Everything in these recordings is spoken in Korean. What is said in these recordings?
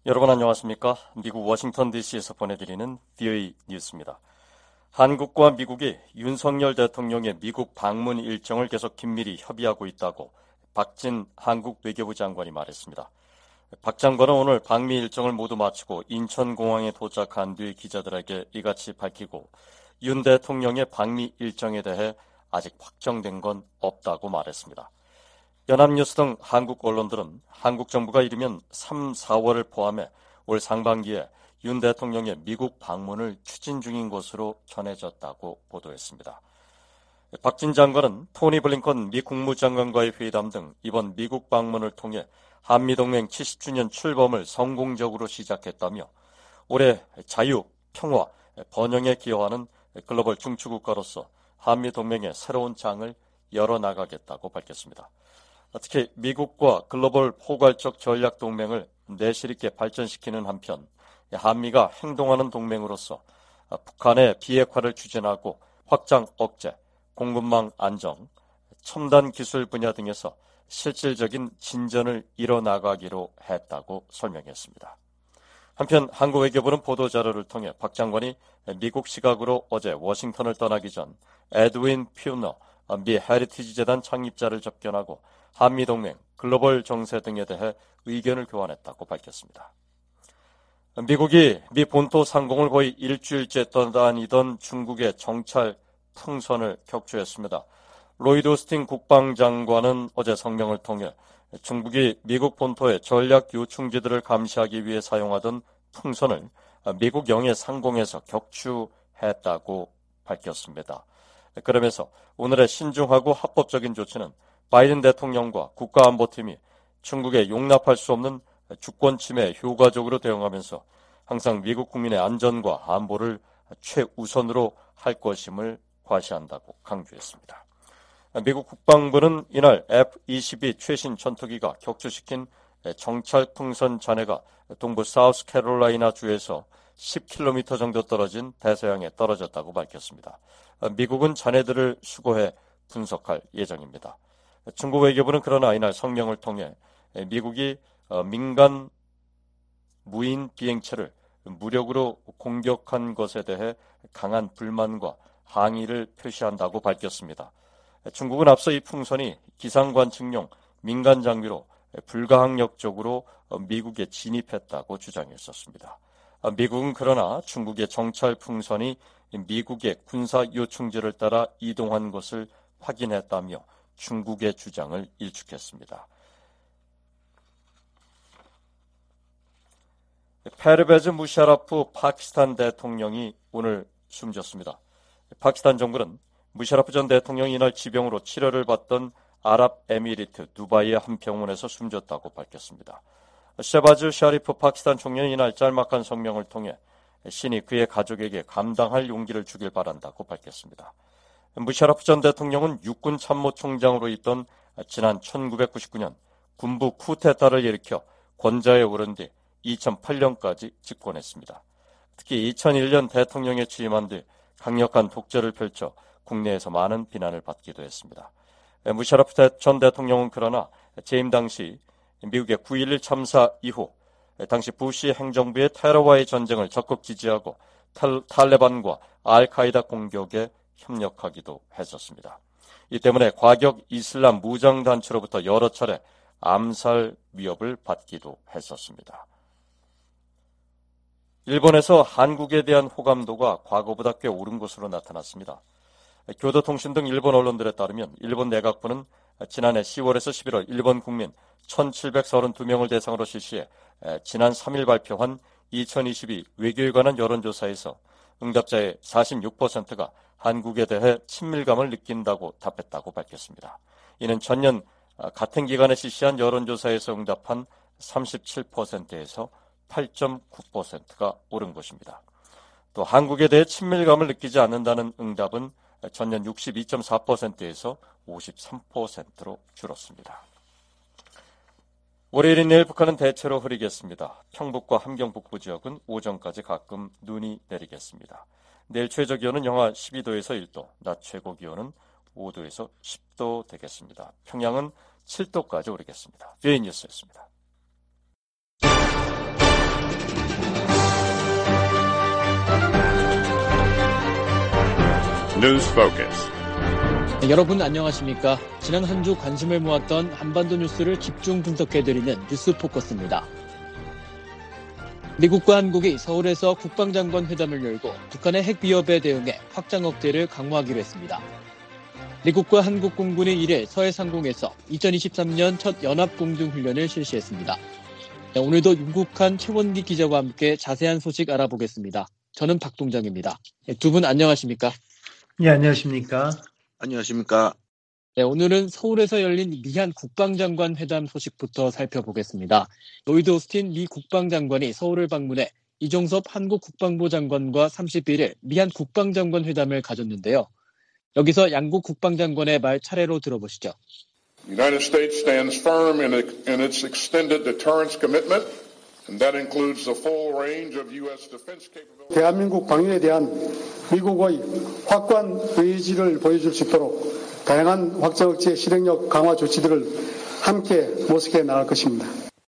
여러분 안녕하십니까? 미국 워싱턴 DC에서 보내드리는 VOA 뉴스입니다. 한국과 미국이 윤석열 대통령의 미국 방문 일정을 계속 긴밀히 협의하고 있다고 박진 한국 외교부 장관이 말했습니다. 박 장관은 오늘 방미 일정을 모두 마치고 인천공항에 도착한 뒤 기자들에게 이같이 밝히고 윤 대통령의 방미 일정에 대해 아직 확정된 건 없다고 말했습니다. 연합뉴스 등 한국 언론들은 한국 정부가 이르면 3, 4월을 포함해 올 상반기에 윤 대통령의 미국 방문을 추진 중인 것으로 전해졌다고 보도했습니다. 박진 장관은 토니 블링컨 미 국무장관과의 회담 등 이번 미국 방문을 통해 한미동맹 70주년 출범을 성공적으로 시작했다며 올해 자유, 평화, 번영에 기여하는 글로벌 중추국가로서 한미동맹의 새로운 장을 열어나가겠다고 밝혔습니다. 특히 미국과 글로벌 포괄적 전략 동맹을 내실 있게 발전시키는 한편 한미가 행동하는 동맹으로서 북한의 비핵화를 추진하고 확장 억제, 공급망 안정, 첨단 기술 분야 등에서 실질적인 진전을 이뤄나가기로 했다고 설명했습니다. 한편 한국 외교부는 보도자료를 통해 박 장관이 미국 시각으로 어제 워싱턴을 떠나기 전 에드윈 퓨너 미 헤리티지 재단 창립자를 접견하고 한미동맹, 글로벌 정세 등에 대해 의견을 교환했다고 밝혔습니다. 미국이 미 본토 상공을 거의 일주일째 떠다니던 중국의 정찰 풍선을 격추했습니다. 로이드 오스틴 국방장관은 어제 성명을 통해 중국이 미국 본토의 전략 요충지들을 감시하기 위해 사용하던 풍선을 미국 영해 상공에서 격추했다고 밝혔습니다. 그러면서 오늘의 신중하고 합법적인 조치는 바이든 대통령과 국가안보팀이 중국에 용납할 수 없는 주권 침해에 효과적으로 대응하면서 항상 미국 국민의 안전과 안보를 최우선으로 할 것임을 과시한다고 강조했습니다. 미국 국방부는 이날 F-22 최신 전투기가 격추시킨 정찰 풍선 잔해가 동부 사우스캐롤라이나 주에서 10km 정도 떨어진 대서양에 떨어졌다고 밝혔습니다. 미국은 잔해들을 수거해 분석할 예정입니다. 중국 외교부는 그러나 이날 성명을 통해 미국이 민간 무인 비행체를 무력으로 공격한 것에 대해 강한 불만과 항의를 표시한다고 밝혔습니다. 중국은 앞서 이 풍선이 기상관측용 민간 장비로 불가항력적으로 미국에 진입했다고 주장했었습니다. 미국은 그러나 중국의 정찰 풍선이 미국의 군사 요충지를 따라 이동한 것을 확인했다며 중국의 주장을 일축했습니다. 페르베즈 무샤라프 파키스탄 대통령이 오늘 숨졌습니다. 파키스탄 정부는 무샤라프 전 대통령이 이날 지병으로 치료를 받던 아랍에미리트 두바이의 한 병원에서 숨졌다고 밝혔습니다. 셰바즈 샤리프 파키스탄 총리는 이날 짤막한 성명을 통해 신이 그의 가족에게 감당할 용기를 주길 바란다고 밝혔습니다. 무샤라프 전 대통령은 육군 참모총장으로 있던 지난 1999년 군부 쿠데타를 일으켜 권좌에 오른 뒤 2008년까지 집권했습니다. 특히 2001년 대통령에 취임한 뒤 강력한 독재를 펼쳐 국내에서 많은 비난을 받기도 했습니다. 무샤라프 전 대통령은 그러나 재임 당시 미국의 9.11 참사 이후 당시 부시 행정부의 테러와의 전쟁을 적극 지지하고 탈레반과 알카이다 공격에 협력하기도 했었습니다. 이 때문에 과격 이슬람 무장단체로부터 여러 차례 암살 위협을 받기도 했었습니다. 일본에서 한국에 대한 호감도가 과거보다 꽤 오른 것으로 나타났습니다. 교도통신 등 일본 언론들에 따르면 일본 내각부는 지난해 10월에서 11월 일본 국민 1,732명을 대상으로 실시해 지난 3일 발표한 2022 외교에 관한 여론조사에서 응답자의 46%가 한국에 대해 친밀감을 느낀다고 답했다고 밝혔습니다. 이는 전년 같은 기간에 실시한 여론조사에서 응답한 37%에서 8.9%가 오른 것입니다. 또 한국에 대해 친밀감을 느끼지 않는다는 응답은 전년 62.4%에서 53%로 줄었습니다. 월요일인 내일 북한은 대체로 흐리겠습니다. 평북과 함경 북부 지역은 오전까지 가끔 눈이 내리겠습니다. 내일 최저 기온은 영하 12도에서 1도, 낮 최고 기온은 5도에서 10도 되겠습니다. 평양은 7도까지 오르겠습니다. VOA 뉴스였습니다. News Focus. 네, 여러분 안녕하십니까? 지난 한 주 관심을 모았던 한반도 뉴스를 집중 분석해드리는 뉴스 포커스입니다. 미국과 한국이 서울에서 국방장관 회담을 열고 북한의 핵 위협에 대응해 확장 억제를 강화하기로 했습니다. 미국과 한국 공군이 1일 서해 상공에서 2023년 첫 연합공중훈련을 실시했습니다. 네, 오늘도 윤국한 최원기 기자와 함께 자세한 소식 알아보겠습니다. 저는 박동정입니다. 네, 두 분 안녕하십니까? 네, 안녕하십니까? 안녕하십니까? 네, 오늘은 서울에서 열린 미한 국방장관 회담 소식부터 살펴보겠습니다. 로이드 오스틴 미 국방장관이 서울을 방문해 이종섭 한국 국방부 장관과 31일 미한 국방장관 회담을 가졌는데요. 여기서 양국 국방장관의 말 차례로 들어보시죠. The United States stands firm in its extended deterrence commitment, and that includes the full range of U.S. defense capabilities. 대한민국 방위에 대한 미국의 확고한 의지를 보여줄 수 있도록 다양한 확장 억제 실행력 강화 조치들을 함께 모색해 나갈 것입니다.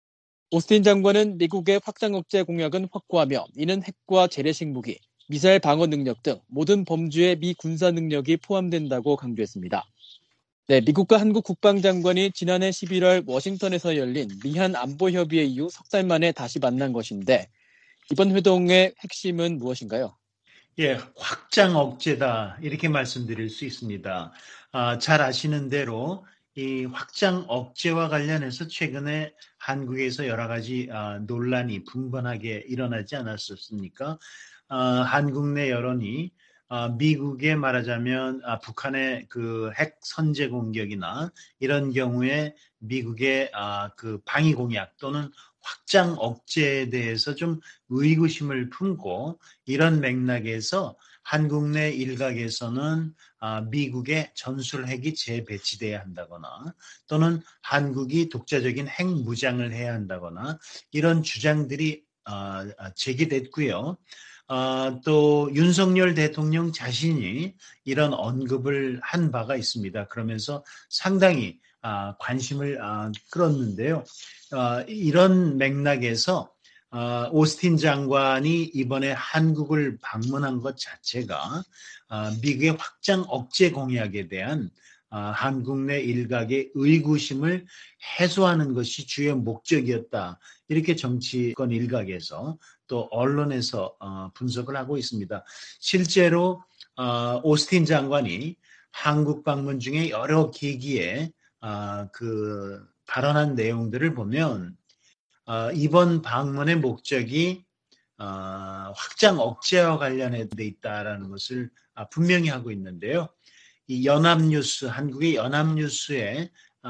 오스틴 장관은 미국의 확장 억제 공약은 확고하며 이는 핵과 재래식 무기, 미사일 방어 능력 등 모든 범주의 미 군사 능력이 포함된다고 강조했습니다. 네, 미국과 한국 국방장관이 지난해 11월 워싱턴에서 열린 미한 안보협의회 이후 석 달 만에 다시 만난 것인데 이번 회동의 핵심은 무엇인가요? 예, 확장 억제다 이렇게 말씀드릴 수 있습니다. 잘 아시는 대로 이 확장 억제와 관련해서 최근에 한국에서 여러 가지 논란이 분분하게 일어나지 않았었습니까? 한국 내 여론이 미국에 말하자면 북한의 그 핵 선제 공격이나 이런 경우에 미국의 그 방위 공약 또는 확장 억제에 대해서 좀 의구심을 품고 이런 맥락에서 한국 내 일각에서는 미국의 전술핵이 재배치돼야 한다거나 또는 한국이 독자적인 핵 무장을 해야 한다거나 이런 주장들이 제기됐고요. 또 윤석열 대통령 자신이 이런 언급을 한 바가 있습니다. 그러면서 상당히 관심을 끌었는데요. 이런 맥락에서 오스틴 장관이 이번에 한국을 방문한 것 자체가 미국의 확장 억제 공약에 대한 한국 내 일각의 의구심을 해소하는 것이 주요 목적이었다. 이렇게 정치권 일각에서 또 언론에서 분석을 하고 있습니다. 실제로 오스틴 장관이 한국 방문 중에 여러 계기에 그 발언한 내용들을 보면 이번 방문의 목적이 확장 억제와 관련해 있다라는 것을 분명히 하고 있는데요. 이 연합뉴스, 한국의 연합뉴스에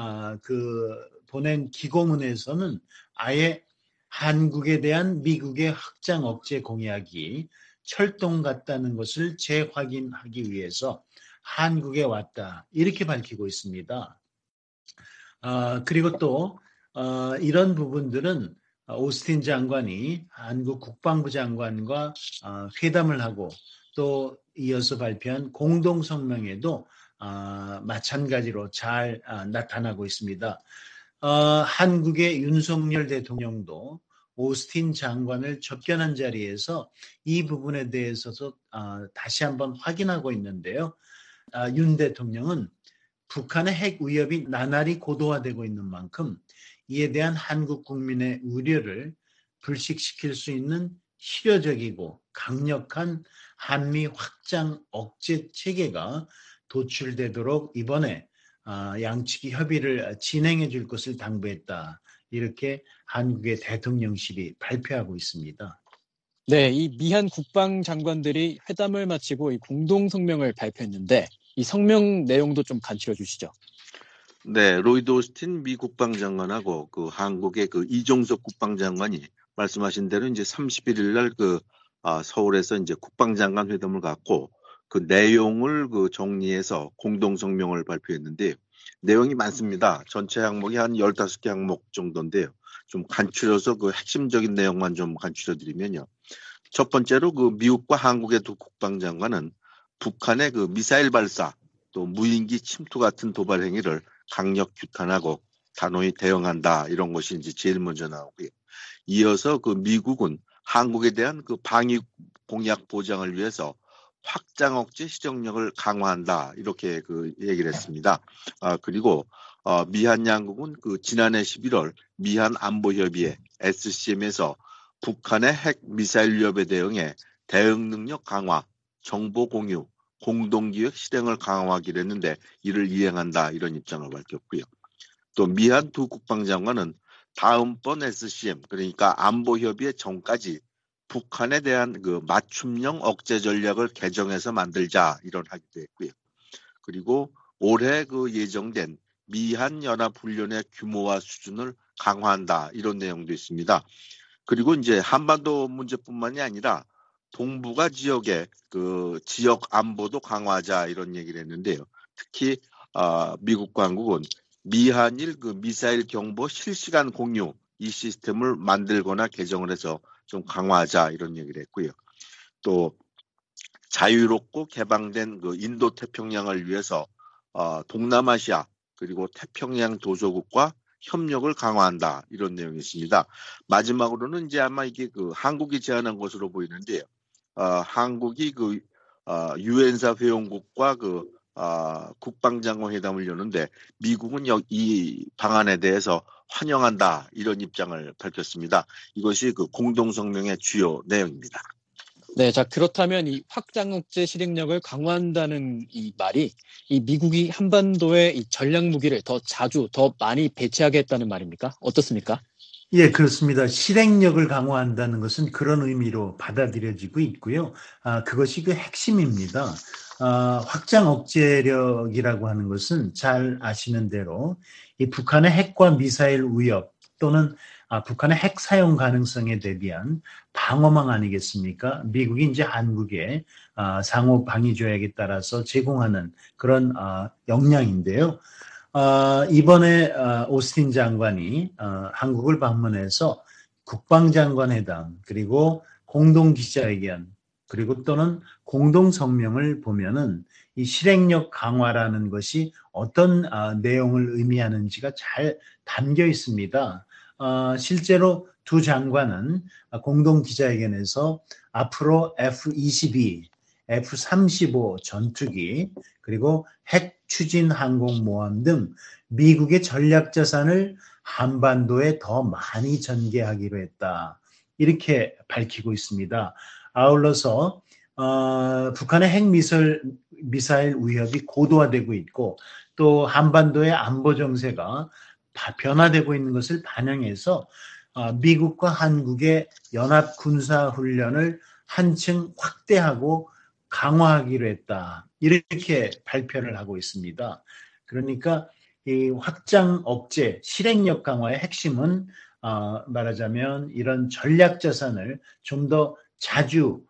그 보낸 기고문에서는 아예 한국에 대한 미국의 확장 억제 공약이 철동 같다는 것을 재확인하기 위해서 한국에 왔다 이렇게 밝히고 있습니다. 그리고 또 이런 부분들은 오스틴 장관이 한국 국방부 장관과 회담을 하고 또 이어서 발표한 공동성명에도 마찬가지로 잘 나타나고 있습니다. 한국의 윤석열 대통령도 오스틴 장관을 접견한 자리에서 이 부분에 대해서도 다시 한번 확인하고 있는데요. 윤 대통령은 북한의 핵 위협이 나날이 고도화되고 있는 만큼 이에 대한 한국 국민의 우려를 불식시킬 수 있는 실효적이고 강력한 한미 확장 억제 체계가 도출되도록 이번에 양측이 협의를 진행해 줄 것을 당부했다. 이렇게 한국의 대통령실이 발표하고 있습니다. 네, 이 미한 국방장관들이 회담을 마치고 이 공동성명을 발표했는데 이 성명 내용도 좀 간추려 주시죠. 네, 로이드 오스틴 미 국방장관하고 그 한국의 그 이종섭 국방장관이 말씀하신 대로 이제 31일 날 서울에서 이제 국방장관 회담을 갖고 그 내용을 정리해서 공동성명을 발표했는데 내용이 많습니다. 전체 항목이 한 15개 항목 정도인데요. 좀 간추려서 그 핵심적인 내용만 좀 간추려 드리면요. 첫 번째로 그 미국과 한국의 두 국방장관은 북한의 그 미사일 발사 또 무인기 침투 같은 도발 행위를 강력 규탄하고 단호히 대응한다. 이런 것이 이제 제일 먼저 나오고요. 이어서 그 미국은 한국에 대한 그 방위 공약 보장을 위해서 확장 억제 실행력을 강화한다 이렇게 그 얘기를 했습니다. 그리고 미한 양국은 그 지난해 11월 미한 안보협의회 SCM에서 북한의 핵 미사일 위협에 대응해 대응 능력 강화, 정보 공유, 공동기획 실행을 강화하기로 했는데 이를 이행한다 이런 입장을 밝혔고요. 또 미한 두 국방장관은 다음번 SCM 그러니까 안보협의회 전까지 북한에 대한 그 맞춤형 억제 전략을 개정해서 만들자 이런 하기도 했고요. 그리고 올해 그 예정된 미한 연합훈련의 규모와 수준을 강화한다 이런 내용도 있습니다. 그리고 이제 한반도 문제뿐만이 아니라 동북아 지역의 그 지역 안보도 강화하자 이런 얘기를 했는데요. 특히 미국과 한국은 미한일 그 미사일 경보 실시간 공유 이 시스템을 만들거나 개정을 해서 좀 강화하자 이런 얘기를 했고요. 또 자유롭고 개방된 그 인도 태평양을 위해서 동남아시아 그리고 태평양 도서국과 협력을 강화한다 이런 내용이 있습니다. 마지막으로는 이제 아마 이게 그 한국이 제안한 것으로 보이는데요. 한국이 그 유엔사 회원국과 그 국방장관 회담을 여는데 미국은 이 방안에 대해서 환영한다 이런 입장을 밝혔습니다. 이것이 그 공동성명의 주요 내용입니다. 네, 자, 그렇다면 이 확장 억제 실행력을 강화한다는 이 말이 이 미국이 한반도에 이 전략 무기를 더 자주, 더 많이 배치하겠다는 말입니까? 어떻습니까? 예, 그렇습니다. 실행력을 강화한다는 것은 그런 의미로 받아들여지고 있고요. 그것이 그 핵심입니다. 확장 억제력이라고 하는 것은 잘 아시는 대로 이 북한의 핵과 미사일 위협 또는 북한의 핵 사용 가능성에 대비한 방어망 아니겠습니까? 미국이 이제 한국에 상호 방위 조약에 따라서 제공하는 그런 역량인데요. 이번에 오스틴 장관이 한국을 방문해서 국방장관 회담 그리고 공동기자회견 그리고 또는 공동성명을 보면은 이 실행력 강화라는 것이 어떤 내용을 의미하는지가 잘 담겨 있습니다. 실제로 두 장관은 공동기자회견에서 앞으로 F-22, F-35 전투기 그리고 핵 추진 항공모함 등 미국의 전략 자산을 한반도에 더 많이 전개하기로 했다. 이렇게 밝히고 있습니다. 아울러서 북한의 핵 미사일 위협이 고도화되고 있고 또 한반도의 안보 정세가 변화되고 있는 것을 반영해서 미국과 한국의 연합 군사 훈련을 한층 확대하고 강화하기로 했다. 이렇게 발표를 하고 있습니다. 그러니까 이 확장 억제, 실행력 강화의 핵심은 말하자면 이런 전략 자산을 좀 더 자주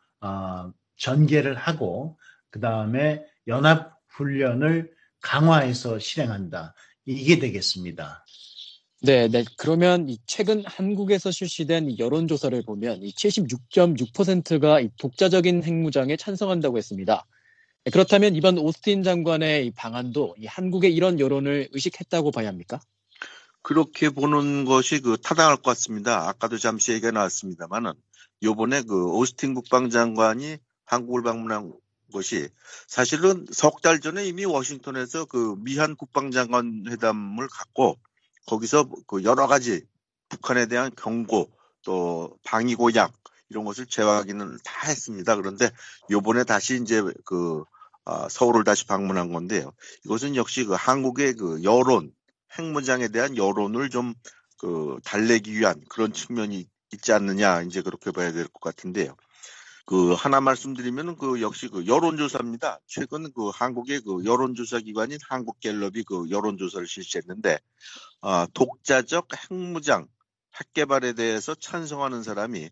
전개를 하고 그 다음에 연합 훈련을 강화해서 실행한다. 이게 되겠습니다. 네, 네. 그러면 이 최근 한국에서 실시된 이 여론조사를 보면 이 76.6%가 이 독자적인 핵무장에 찬성한다고 했습니다. 그렇다면 이번 오스틴 장관의 이 방안도 이 한국의 이런 여론을 의식했다고 봐야 합니까? 그렇게 보는 것이 그 타당할 것 같습니다. 아까도 잠시 얘기가 나왔습니다만은 요번에 그 오스틴 국방장관이 한국을 방문한 것이 사실은 석 달 전에 이미 워싱턴에서 그 미한 국방장관 회담을 갖고 거기서 그 여러 가지 북한에 대한 경고 또 방위 공약 이런 것을 재확인을 다 했습니다. 그런데 요번에 다시 이제 그 서울을 다시 방문한 건데요. 이것은 역시 그 한국의 그 여론, 핵무장에 대한 여론을 좀 그 달래기 위한 그런 측면이 있지 않느냐 이제 그렇게 봐야 될 것 같은데요. 그 하나 말씀드리면은 그 역시 그 여론조사입니다. 최근 그 한국의 그 여론조사 기관인 한국갤럽이 그 여론조사를 실시했는데 독자적 핵무장, 핵개발에 대해서 찬성하는 사람이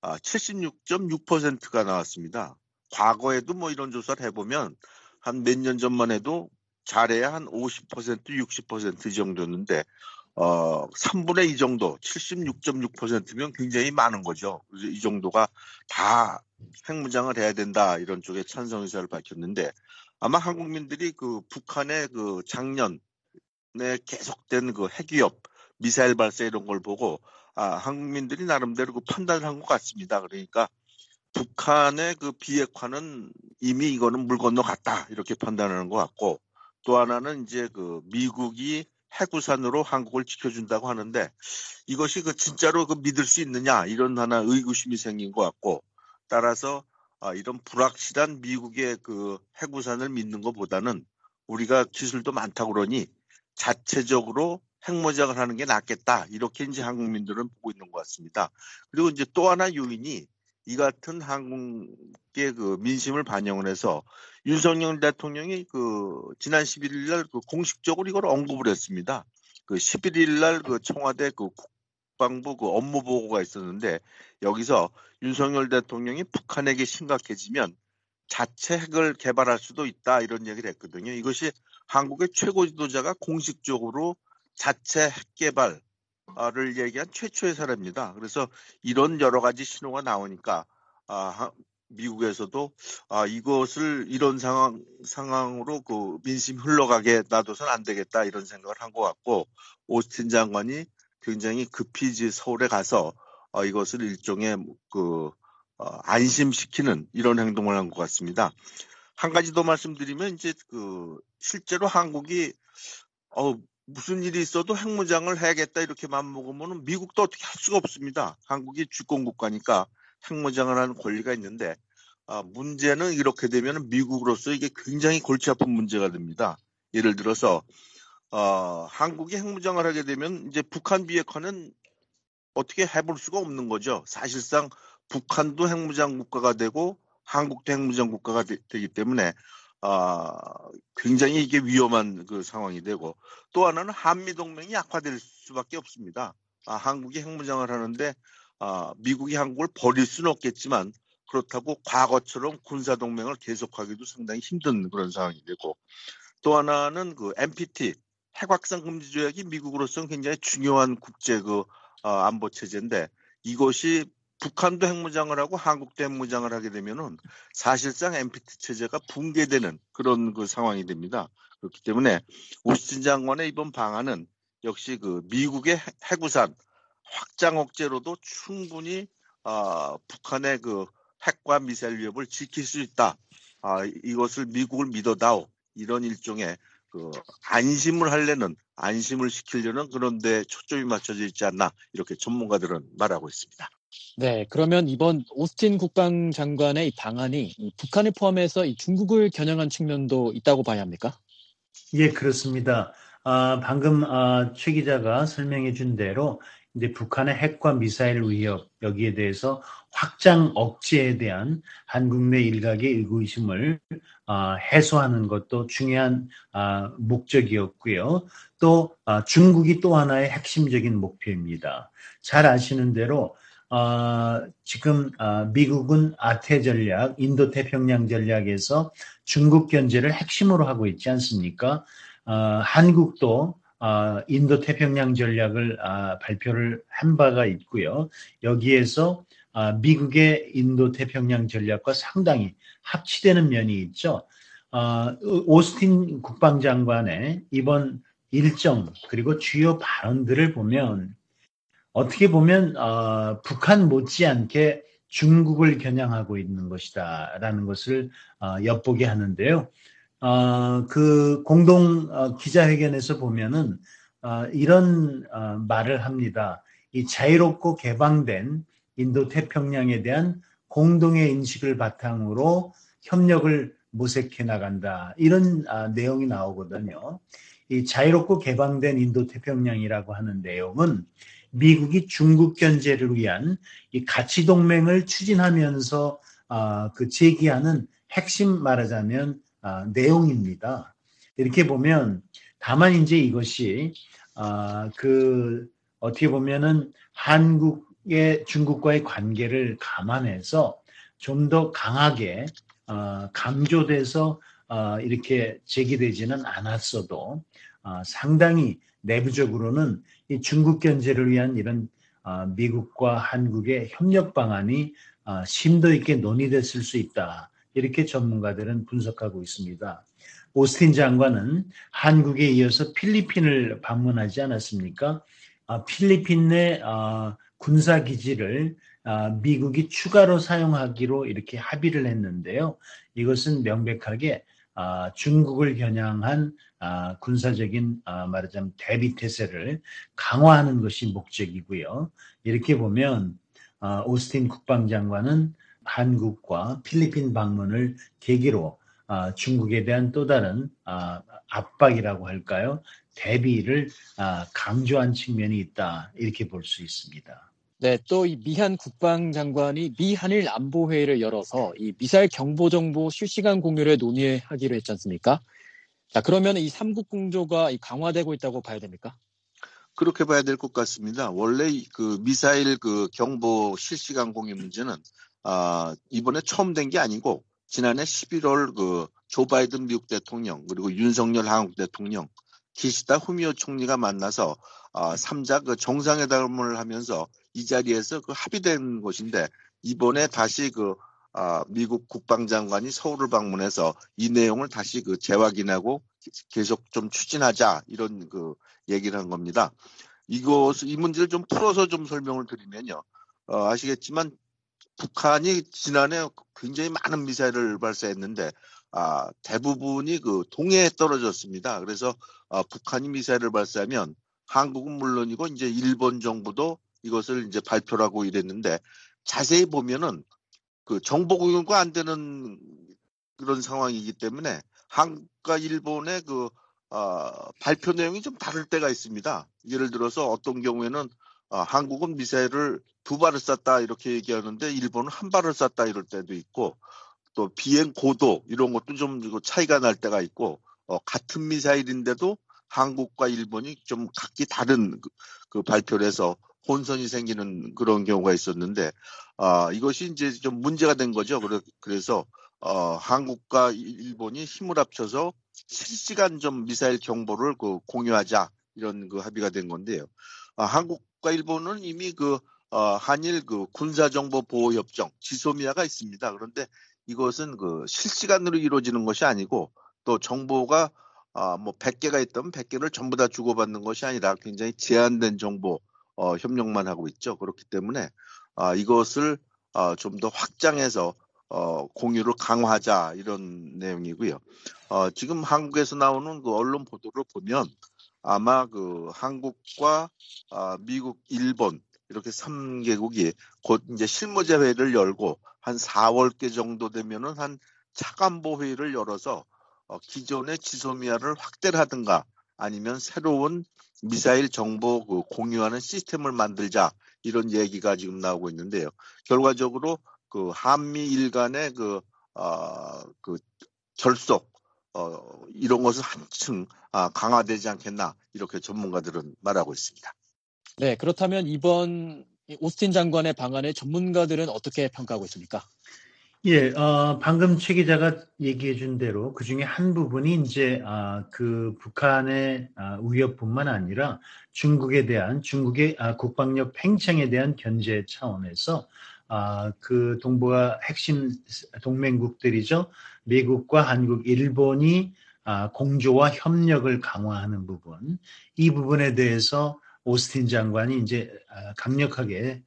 76.6%가 나왔습니다. 과거에도 뭐 이런 조사를 해보면 한 몇 년 전만 해도 잘해야 한 50%, 60% 정도였는데 3분의 2 정도, 76.6%면 굉장히 많은 거죠. 그래서 이 정도가 다 핵무장을 해야 된다 이런 쪽에 찬성 의사를 밝혔는데 아마 한국민들이 그 북한의 그 작년에 계속된 그 핵위협, 미사일 발사 이런 걸 보고 한국민들이 나름대로 그 판단을 한 것 같습니다. 그러니까 북한의 그 비핵화는 이미 이거는 물 건너갔다 이렇게 판단하는 것 같고, 또 하나는 이제 그 미국이 해구산으로 한국을 지켜준다고 하는데 이것이 그 진짜로 그 믿을 수 있느냐 이런 하나 의구심이 생긴 것 같고, 따라서 이런 불확실한 미국의 그 해구산을 믿는 것보다는 우리가 기술도 많다고 그러니 자체적으로 핵무장을 하는 게 낫겠다 이렇게 이제 한국민들은 보고 있는 것 같습니다. 그리고 이제 또 하나 요인이 이 같은 한국의 그 민심을 반영을 해서 윤석열 대통령이 그 지난 11일 날 그 공식적으로 이걸 언급을 했습니다. 그 11일 날 그 청와대 그 국방부 그 업무 보고가 있었는데 여기서 윤석열 대통령이 북한에게 심각해지면 자체 핵을 개발할 수도 있다 이런 얘기를 했거든요. 이것이 한국의 최고 지도자가 공식적으로 자체 핵 개발을 얘기한 최초의 사례입니다. 그래서 이런 여러 가지 신호가 나오니까 미국에서도 이것을 이런 상황으로 그 민심이 흘러가게 놔둬선 안 되겠다 이런 생각을 한 것 같고, 오스틴 장관이 굉장히 급히 이제 서울에 가서 이것을 일종의 그 안심시키는 이런 행동을 한 것 같습니다. 한 가지 더 말씀드리면 이제 그 실제로 한국이 무슨 일이 있어도 핵무장을 해야겠다 이렇게 맘먹으면 미국도 어떻게 할 수가 없습니다. 한국이 주권국가니까 핵무장을 하는 권리가 있는데 문제는 이렇게 되면 미국으로서 이게 굉장히 골치 아픈 문제가 됩니다. 예를 들어서 한국이 핵무장을 하게 되면 이제 북한 비핵화는 어떻게 해볼 수가 없는 거죠. 사실상 북한도 핵무장 국가가 되고 한국도 핵무장 국가가 되기 때문에 굉장히 이게 위험한 그 상황이 되고, 또 하나는 한미동맹이 약화될 수밖에 없습니다. 한국이 핵무장을 하는데 미국이 한국을 버릴 수는 없겠지만 그렇다고 과거처럼 군사동맹을 계속하기도 상당히 힘든 그런 상황이 되고, 또 하나는 그 NPT 핵확산 금지 조약이 미국으로서는 굉장히 중요한 국제 그 안보 체제인데 이것이 북한도 핵무장을 하고 한국도 핵무장을 하게 되면은 사실상 NPT 체제가 붕괴되는 그런 그 상황이 됩니다. 그렇기 때문에 오스틴 장관의 이번 방안은 역시 그 미국의 핵우산 확장 억제로도 충분히 북한의 그 핵과 미사일 위협을 지킬 수 있다. 이것을 미국을 믿어다오. 이런 일종의 그 안심을 시키려는 그런 데 초점이 맞춰져 있지 않나 이렇게 전문가들은 말하고 있습니다. 네, 그러면 이번 오스틴 국방장관의 이 방안이 북한을 포함해서 이 중국을 겨냥한 측면도 있다고 봐야 합니까? 예, 그렇습니다. 방금 최 기자가 설명해 준 대로 이제 북한의 핵과 미사일 위협 여기에 대해서 확장 억제에 대한 한국 내 일각의 의구심을 해소하는 것도 중요한 목적이었고요. 또 중국이 또 하나의 핵심적인 목표입니다. 잘 아시는 대로 지금 미국은 아태 전략, 인도태평양 전략에서 중국 견제를 핵심으로 하고 있지 않습니까? 한국도 인도태평양 전략을 발표를 한 바가 있고요. 여기에서 미국의 인도태평양 전략과 상당히 합치되는 면이 있죠. 오스틴 국방장관의 이번 일정 그리고 주요 발언들을 보면 어떻게 보면 북한 못지않게 중국을 겨냥하고 있는 것이다라는 것을 엿보게 하는데요. 그 공동 기자회견에서 보면은 이런 말을 합니다. 이 자유롭고 개방된 인도태평양에 대한 공동의 인식을 바탕으로 협력을 모색해 나간다. 이런 내용이 나오거든요. 이 자유롭고 개방된 인도태평양이라고 하는 내용은 미국이 중국 견제를 위한 이 가치 동맹을 추진하면서 그 제기하는 핵심 말하자면 내용입니다. 이렇게 보면 다만 이제 이것이 그 어떻게 보면은 한국의 중국과의 관계를 감안해서 좀 더 강하게 강조돼서 이렇게 제기되지는 않았어도 상당히 내부적으로는 이 중국 견제를 위한 이런 미국과 한국의 협력 방안이 심도 있게 논의됐을 수 있다. 이렇게 전문가들은 분석하고 있습니다. 오스틴 장관은 한국에 이어서 필리핀을 방문하지 않았습니까? 필리핀 내 군사기지를 미국이 추가로 사용하기로 이렇게 합의를 했는데요. 이것은 명백하게 중국을 겨냥한 군사적인 말하자면 대비태세를 강화하는 것이 목적이고요. 이렇게 보면 오스틴 국방장관은 한국과 필리핀 방문을 계기로 중국에 대한 또 다른 압박이라고 할까요? 대비를 강조한 측면이 있다. 이렇게 볼 수 있습니다. 네, 또 이 미한 국방장관이 미한일 안보회의를 열어서 이 미사일 경보 정보 실시간 공유를 논의하기로 했지 않습니까? 자, 그러면 이 삼국 공조가 강화되고 있다고 봐야 됩니까? 그렇게 봐야 될 것 같습니다. 원래 그 미사일 그 경보 실시간 공유 문제는 이번에 처음 된 게 아니고 지난해 11월 그 조 바이든 미국 대통령 그리고 윤석열 한국 대통령 기시다 후미오 총리가 만나서 3자 그 정상회담을 하면서 이 자리에서 그 합의된 것인데 이번에 다시 그 미국 국방장관이 서울을 방문해서 이 내용을 다시 그 재확인하고 계속 좀 추진하자 이런 그 얘기를 한 겁니다. 이 문제를 좀 풀어서 좀 설명을 드리면요. 아시겠지만 북한이 지난해 굉장히 많은 미사일을 발사했는데 대부분이 그 동해에 떨어졌습니다. 그래서 북한이 미사일을 발사하면 한국은 물론이고 이제 일본 정부도 이것을 이제 발표를 하고 이랬는데 자세히 보면은 그 정보 공유가 안 되는 그런 상황이기 때문에 한국과 일본의 그 발표 내용이 좀 다를 때가 있습니다. 예를 들어서 어떤 경우에는 한국은 미사일을 2발을 쐈다 이렇게 얘기하는데 일본은 1발을 쐈다 이럴 때도 있고 또 비행 고도 이런 것도 좀 차이가 날 때가 있고 같은 미사일인데도 한국과 일본이 좀 각기 다른 그 발표를 해서 혼선이 생기는 그런 경우가 있었는데 이것이 이제 좀 문제가 된 거죠. 그래서 한국과 일본이 힘을 합쳐서 실시간 좀 미사일 정보를 그 공유하자 이런 그 합의가 된 건데요. 한국과 일본은 이미 그 한일 그 군사정보보호협정 지소미아가 있습니다. 그런데 이것은 그 실시간으로 이루어지는 것이 아니고 또 정보가 뭐 100개가 있다면 100개를 전부 다 주고받는 것이 아니라 굉장히 제한된 정보 협력만 하고 있죠. 그렇기 때문에 이것을 좀 더 확장해서 공유를 강화하자 이런 내용이고요. 지금 한국에서 나오는 그 언론 보도를 보면 아마 그 한국과 미국, 일본 이렇게 3개국이 곧 이제 실무제 회의를 열고 한 4월께 정도 되면은 한 차관보 회의를 열어서 기존의 지소미아를 확대를 하든가 아니면 새로운 미사일 정보 그 공유하는 시스템을 만들자 이런 얘기가 지금 나오고 있는데요. 결과적으로 그 한미일 간의 그 결속 이런 것은 한층 강화되지 않겠나 이렇게 전문가들은 말하고 있습니다. 네, 그렇다면 이번 오스틴 장관의 방안을 전문가들은 어떻게 평가하고 있습니까? 예, 방금 최 기자가 얘기해 준 대로 그 중에 한 부분이 이제 그 북한의 위협뿐만 아니라 중국에 대한 중국의 국방력 팽창에 대한 견제 차원에서 그 동북아 핵심 동맹국들이죠. 미국과 한국, 일본이 공조와 협력을 강화하는 부분, 이 부분에 대해서 오스틴 장관이 이제 강력하게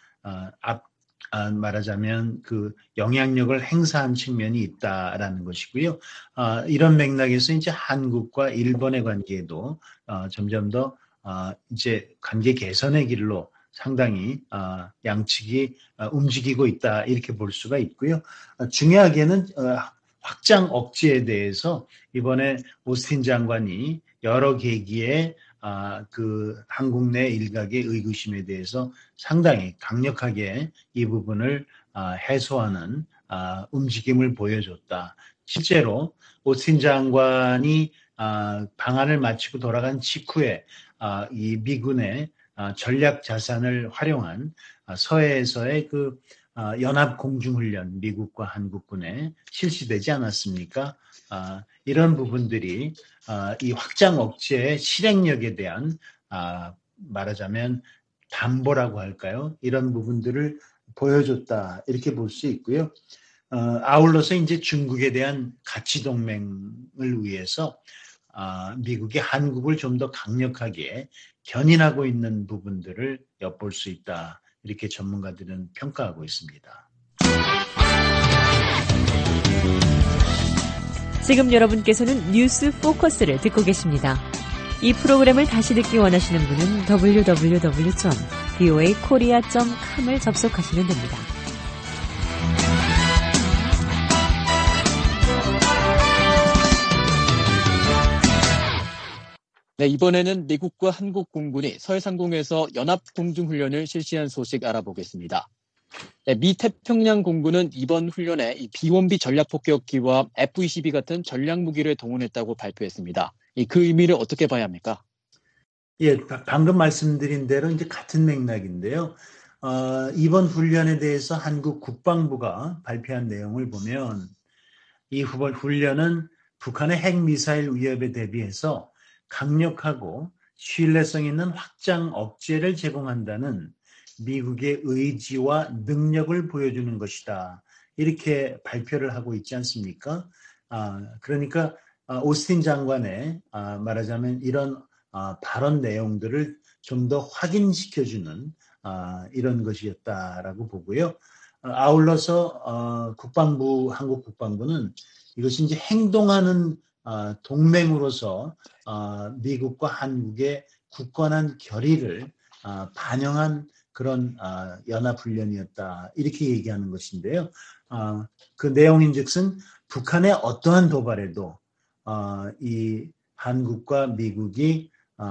말하자면 그 영향력을 행사한 측면이 있다라는 것이고요. 이런 맥락에서 이제 한국과 일본의 관계도 점점 더 이제 관계 개선의 길로 상당히 양측이 움직이고 있다 이렇게 볼 수가 있고요. 중요하게는 확장 억제에 대해서 이번에 오스틴 장관이 여러 계기에 그 한국 내 일각의 의구심에 대해서 상당히 강력하게 이 부분을 해소하는 움직임을 보여줬다. 실제로 오스틴 장관이 방한을 마치고 돌아간 직후에 이 미군의 전략 자산을 활용한 서해에서의 그 연합 공중훈련 미국과 한국군에 실시되지 않았습니까? 이런 부분들이 이 확장 억제의 실행력에 대한 말하자면 담보라고 할까요? 이런 부분들을 보여줬다 이렇게 볼 수 있고요. 아울러서 이제 중국에 대한 가치 동맹을 위해서 미국이 한국을 좀 더 강력하게 견인하고 있는 부분들을 엿볼 수 있다 이렇게 전문가들은 평가하고 있습니다. 지금 여러분께서는 뉴스 포커스를 듣고 계십니다. 이 프로그램을 다시 듣기 원하시는 분은 www.voakorea.com을 접속하시면 됩니다. 네, 이번에는 미국과 한국 공군이 서해상공에서 연합공중훈련을 실시한 소식 알아보겠습니다. 네, 미 태평양 공군은 이번 훈련에 B-1B 전략폭격기와 F-22 같은 전략무기를 동원했다고 발표했습니다. 그 의미를 어떻게 봐야 합니까? 예, 방금 말씀드린 대로 이제 같은 맥락인데요. 이번 훈련에 대해서 한국 국방부가 발표한 내용을 보면 이 훈련은 북한의 핵미사일 위협에 대비해서 강력하고 신뢰성 있는 확장 억제를 제공한다는 미국의 의지와 능력을 보여주는 것이다. 이렇게 발표를 하고 있지 않습니까? 그러니까 오스틴 장관의 말하자면 이런 발언 내용들을 좀 더 확인시켜주는 이런 것이었다라고 보고요. 아울러서 한국 국방부는 이것이 이제 행동하는 동맹으로서 미국과 한국의 굳건한 결의를 반영한 그런 연합훈련이었다. 이렇게 얘기하는 것인데요. 그 내용인즉슨 북한의 어떠한 도발에도 이 한국과 미국이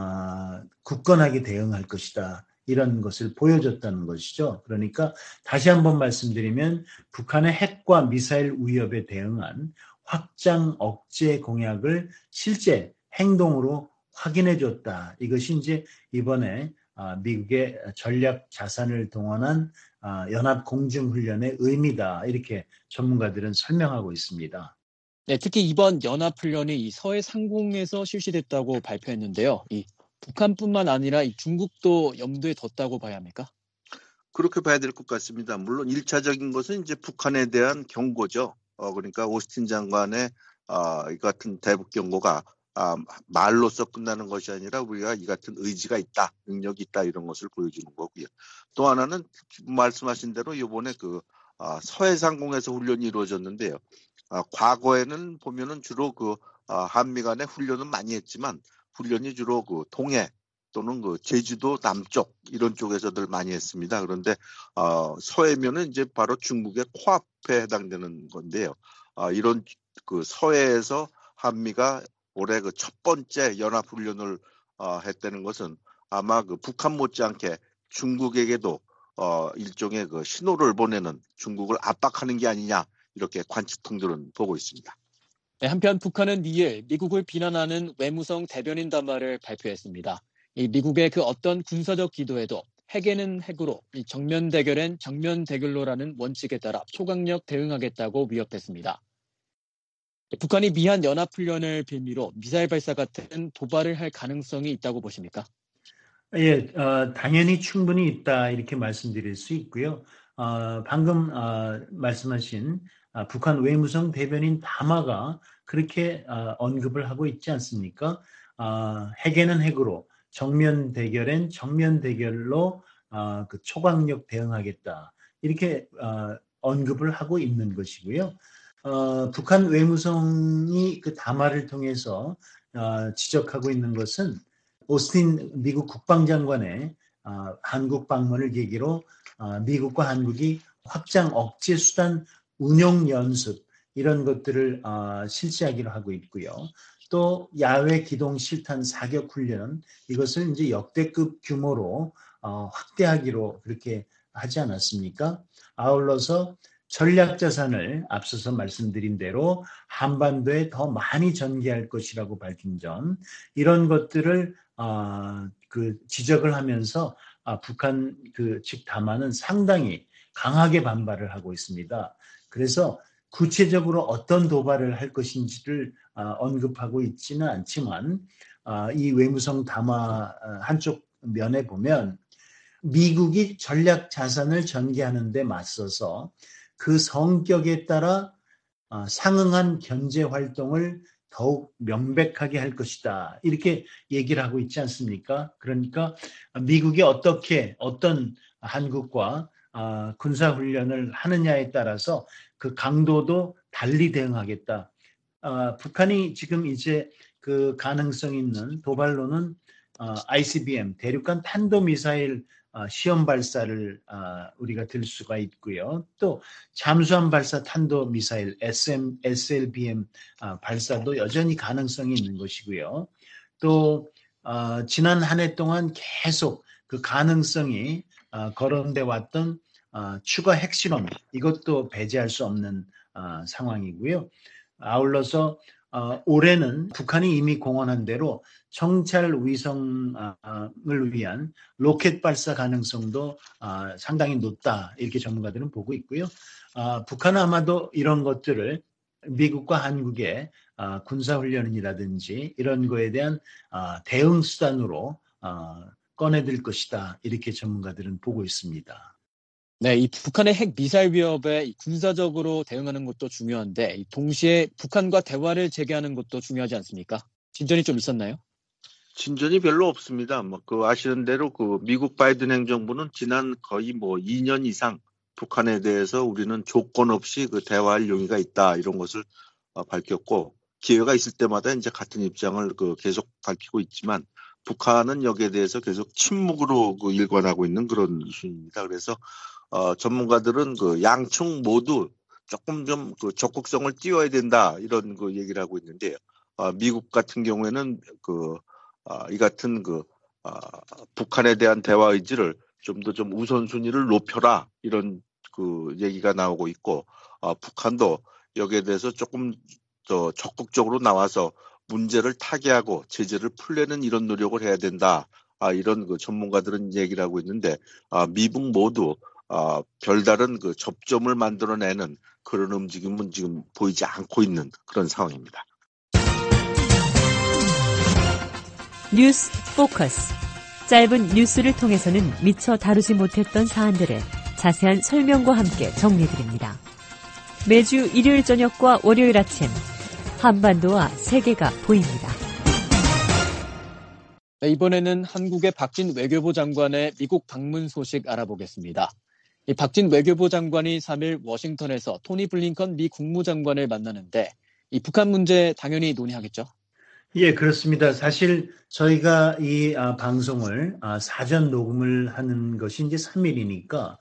굳건하게 대응할 것이다. 이런 것을 보여줬다는 것이죠. 그러니까 다시 한번 말씀드리면 북한의 핵과 미사일 위협에 대응한 확장 억제 공약을 실제 행동으로 확인해 줬다. 이것이 이제 이번에 미국의 전략 자산을 동원한 연합공중훈련의 의미다. 이렇게 전문가들은 설명하고 있습니다. 네, 특히 이번 연합훈련이 이 서해 상공에서 실시됐다고 발표했는데요. 이 북한뿐만 아니라 이 중국도 염두에 뒀다고 봐야 합니까? 그렇게 봐야 될 것 같습니다. 물론 1차적인 것은 이제 북한에 대한 경고죠. 그러니까 오스틴 장관의 이 같은 대북 경고가 말로써 끝나는 것이 아니라 우리가 이 같은 의지가 있다, 능력이 있다 이런 것을 보여주는 거고요. 또 하나는 말씀하신 대로 이번에 그 서해상공에서 훈련이 이루어졌는데요. 과거에는 보면은 주로 그 한미 간의 훈련은 많이 했지만 훈련이 주로 그 동해 또는 그 제주도 남쪽 이런 쪽에서들 많이 했습니다. 그런데 서해면은 이제 바로 중국의 코앞에 해당되는 건데요. 이런 그 서해에서 한미가 올해 그 첫 번째 연합 훈련을 했다는 것은 아마 그 북한 못지않게 중국에게도 일종의 그 신호를 보내는 중국을 압박하는 게 아니냐 이렇게 관측통들은 보고 있습니다. 네, 한편 북한은 2일 미국을 비난하는 외무성 대변인 담화를 발표했습니다. 이 미국의 그 어떤 군사적 기도에도 핵에는 핵으로, 이 정면 대결엔 정면 대결로라는 원칙에 따라 초강력 대응하겠다고 위협했습니다. 북한이 미한 연합훈련을 빌미로 미사일 발사 같은 도발을 할 가능성이 있다고 보십니까? 예, 당연히 충분히 있다 이렇게 말씀드릴 수 있고요. 방금 말씀하신 북한 외무성 대변인 담화가 그렇게 언급을 하고 있지 않습니까? 핵에는 핵으로, 정면 대결엔 정면 대결로 그 초강력 대응하겠다 이렇게 언급을 하고 있는 것이고요. 북한 외무성이 그 담화를 통해서 지적하고 있는 것은 오스틴 미국 국방장관의 한국 방문을 계기로 미국과 한국이 확장 억제 수단 운용 연습 이런 것들을 실시하기로 하고 있고요. 또 야외 기동 실탄 사격 훈련 이것을 이제 역대급 규모로 확대하기로 그렇게 하지 않았습니까? 아울러서 전략 자산을 앞서서 말씀드린 대로 한반도에 더 많이 전개할 것이라고 밝힌 점 이런 것들을 그 지적을 하면서 북한 그 측 담화는 상당히 강하게 반발을 하고 있습니다. 그래서 구체적으로 어떤 도발을 할 것인지를 언급하고 있지는 않지만 이 외무성 담화 한쪽 면에 보면 미국이 전략 자산을 전개하는 데 맞서서 그 성격에 따라 상응한 견제 활동을 더욱 명백하게 할 것이다. 이렇게 얘기를 하고 있지 않습니까? 그러니까 미국이 어떤 한국과 군사훈련을 하느냐에 따라서 그 강도도 달리 대응하겠다. 북한이 지금 이제 그 가능성 있는 도발로는 ICBM 대륙간 탄도미사일 시험 발사를 우리가 들 수가 있고요. 또 잠수함 발사 탄도미사일 SLBM 발사도 여전히 가능성이 있는 것이고요. 또 지난 한 해 동안 계속 그 가능성이 거론돼 왔던 추가 핵실험 이것도 배제할 수 없는 상황이고요. 아울러서 올해는 북한이 이미 공언한 대로 정찰 위성을 위한 로켓 발사 가능성도 상당히 높다 이렇게 전문가들은 보고 있고요. 북한은 아마도 이런 것들을 미국과 한국의 군사훈련이라든지 이런 거에 대한 대응 수단으로 꺼내들 것이다 이렇게 전문가들은 보고 있습니다. 네, 이 북한의 핵 미사일 위협에 군사적으로 대응하는 것도 중요한데 동시에 북한과 대화를 재개하는 것도 중요하지 않습니까? 진전이 좀 있었나요? 진전이 별로 없습니다. 아시는 대로 미국 바이든 행정부는 지난 거의 2년 이상 북한에 대해서 우리는 조건 없이 대화할 용의가 있다 이런 것을 밝혔고 기회가 있을 때마다 이제 같은 입장을 계속 밝히고 있지만 북한은 여기에 대해서 계속 침묵으로 일관하고 있는 그런 수준입니다. 그래서 전문가들은 양측 모두 조금 좀 적극성을 띄워야 된다 이런 얘기를 하고 있는데요. 미국 같은 경우에는 이 같은 북한에 대한 대화 의지를 좀 더 좀 우선순위를 높여라 이런 얘기가 나오고 있고 북한도 여기에 대해서 조금 더 적극적으로 나와서 문제를 타개하고 제재를 풀려는 이런 노력을 해야 된다. 이런 전문가들은 얘기를 하고 있는데 미북 모두 별다른 접점을 만들어내는 그런 움직임은 지금 보이지 않고 있는 그런 상황입니다. 뉴스 포커스. 짧은 뉴스를 통해서는 미처 다루지 못했던 사안들을 자세한 설명과 함께 정리해드립니다. 매주 일요일 저녁과 월요일 아침 한반도와 세계가 보입니다. 네, 이번에는 한국의 박진 외교부 장관의 미국 방문 소식 알아보겠습니다. 이 박진 외교부 장관이 3일 워싱턴에서 토니 블링컨 미 국무장관을 만나는데 이 북한 문제 당연히 논의하겠죠? 예, 그렇습니다. 사실 저희가 이 방송을 사전 녹음을 하는 것이 이제 3일이니까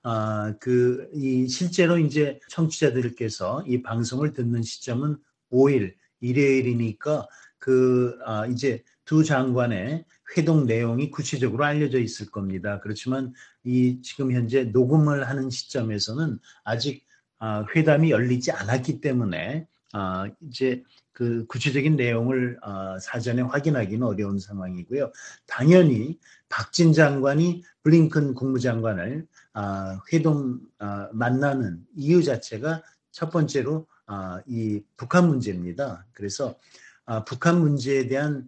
실제로 이제 청취자들께서 이 방송을 듣는 시점은 5일, 일요일이니까 이제 두 장관의 회동 내용이 구체적으로 알려져 있을 겁니다. 그렇지만 지금 현재 녹음을 하는 시점에서는 아직 회담이 열리지 않았기 때문에 이제 그 구체적인 내용을 사전에 확인하기는 어려운 상황이고요. 당연히 박진 장관이 블링컨 국무장관을 만나는 이유 자체가 첫 번째로 이 북한 문제입니다. 그래서 북한 문제에 대한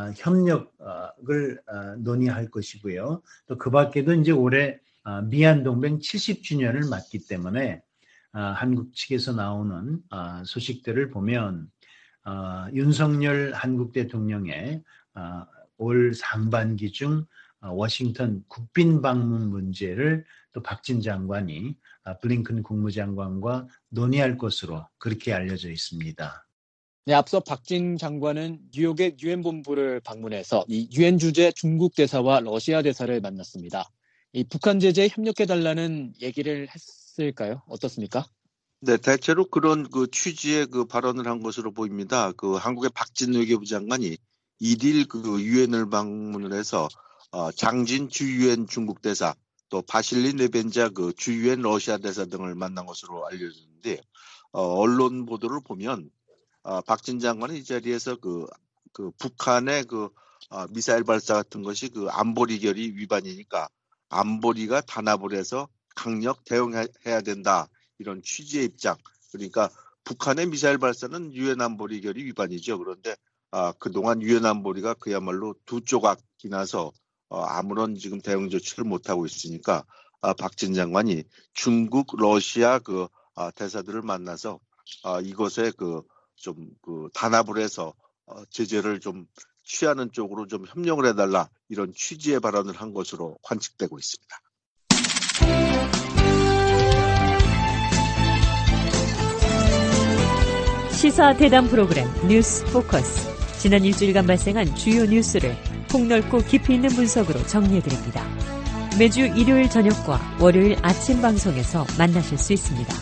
협력을 논의할 것이고요. 또 그 밖에도 이제 올해 미얀 동맹 70주년을 맞기 때문에 한국 측에서 나오는 소식들을 보면 윤석열 한국 대통령의 올 상반기 중 워싱턴 국빈 방문 문제를 또 박진 장관이 블링컨 국무장관과 논의할 것으로 그렇게 알려져 있습니다. 네, 앞서 박진 장관은 뉴욕의 유엔 본부를 방문해서 이 유엔 주재 중국 대사와 러시아 대사를 만났습니다. 이 북한 제재에 협력해달라는 얘기를 했을까요? 어떻습니까? 네, 대체로 그런 취지의 발언을 한 것으로 보입니다. 한국의 박진 외교부 장관이 1일 유엔을 방문을 해서 장진 주유엔 중국 대사 또 바실리 네벤자 주유엔 러시아 대사 등을 만난 것으로 알려졌는데 언론 보도를 보면 박진 장관은 이 자리에서 북한의 미사일 발사 같은 것이 안보리 결의 위반이니까 안보리가 단합을 해서 강력 대응해야 된다. 이런 취지의 입장. 그러니까 북한의 미사일 발사는 유엔 안보리 결의 위반이죠. 그런데 그동안 유엔 안보리가 그야말로 두 조각이 나서 아무런 지금 대응 조치를 못하고 있으니까 박진 장관이 중국, 러시아 대사들을 만나서 이것에 좀 단합을 해서 제재를 좀 취하는 쪽으로 좀 협력을 해달라 이런 취지의 발언을 한 것으로 관측되고 있습니다. 시사 대담 프로그램 뉴스 포커스. 지난 일주일간 발생한 주요 뉴스를 폭넓고 깊이 있는 분석으로 정리해드립니다. 매주 일요일 저녁과 월요일 아침 방송에서 만나실 수 있습니다.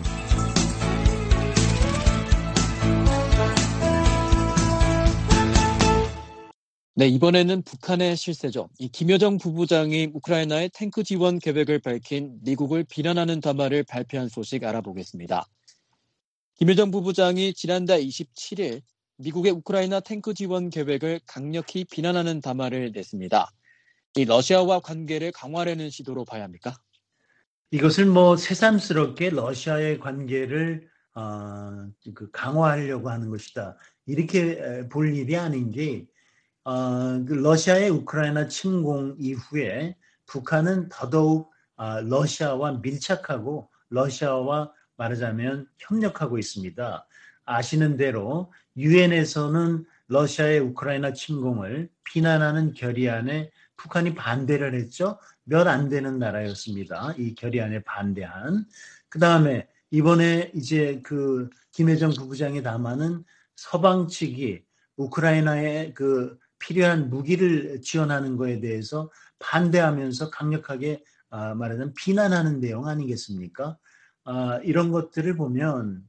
네, 이번에는 북한의 실세죠. 이 김여정 부부장이 우크라이나의 탱크 지원 계획을 밝힌 미국을 비난하는 담화를 발표한 소식 알아보겠습니다. 김여정 부부장이 지난달 27일 미국의 우크라이나 탱크 지원 계획을 강력히 비난하는 담화를 냈습니다. 이 러시아와 관계를 강화하려는 시도로 봐야 합니까? 이것을 새삼스럽게 러시아의 관계를 강화하려고 하는 것이다. 이렇게 볼 일이 아닌 게 러시아의 우크라이나 침공 이후에 북한은 더더욱 러시아와 밀착하고 러시아와 말하자면 협력하고 있습니다. 아시는 대로 유엔에서는 러시아의 우크라이나 침공을 비난하는 결의안에 북한이 반대를 했죠. 몇 안 되는 나라였습니다. 이 결의안에 반대한. 그 다음에 이번에 이제 김여정 부부장의 담화는 서방 측이 우크라이나에 필요한 무기를 지원하는 것에 대해서 반대하면서 강력하게 말하자면 비난하는 내용 아니겠습니까? 이런 것들을 보면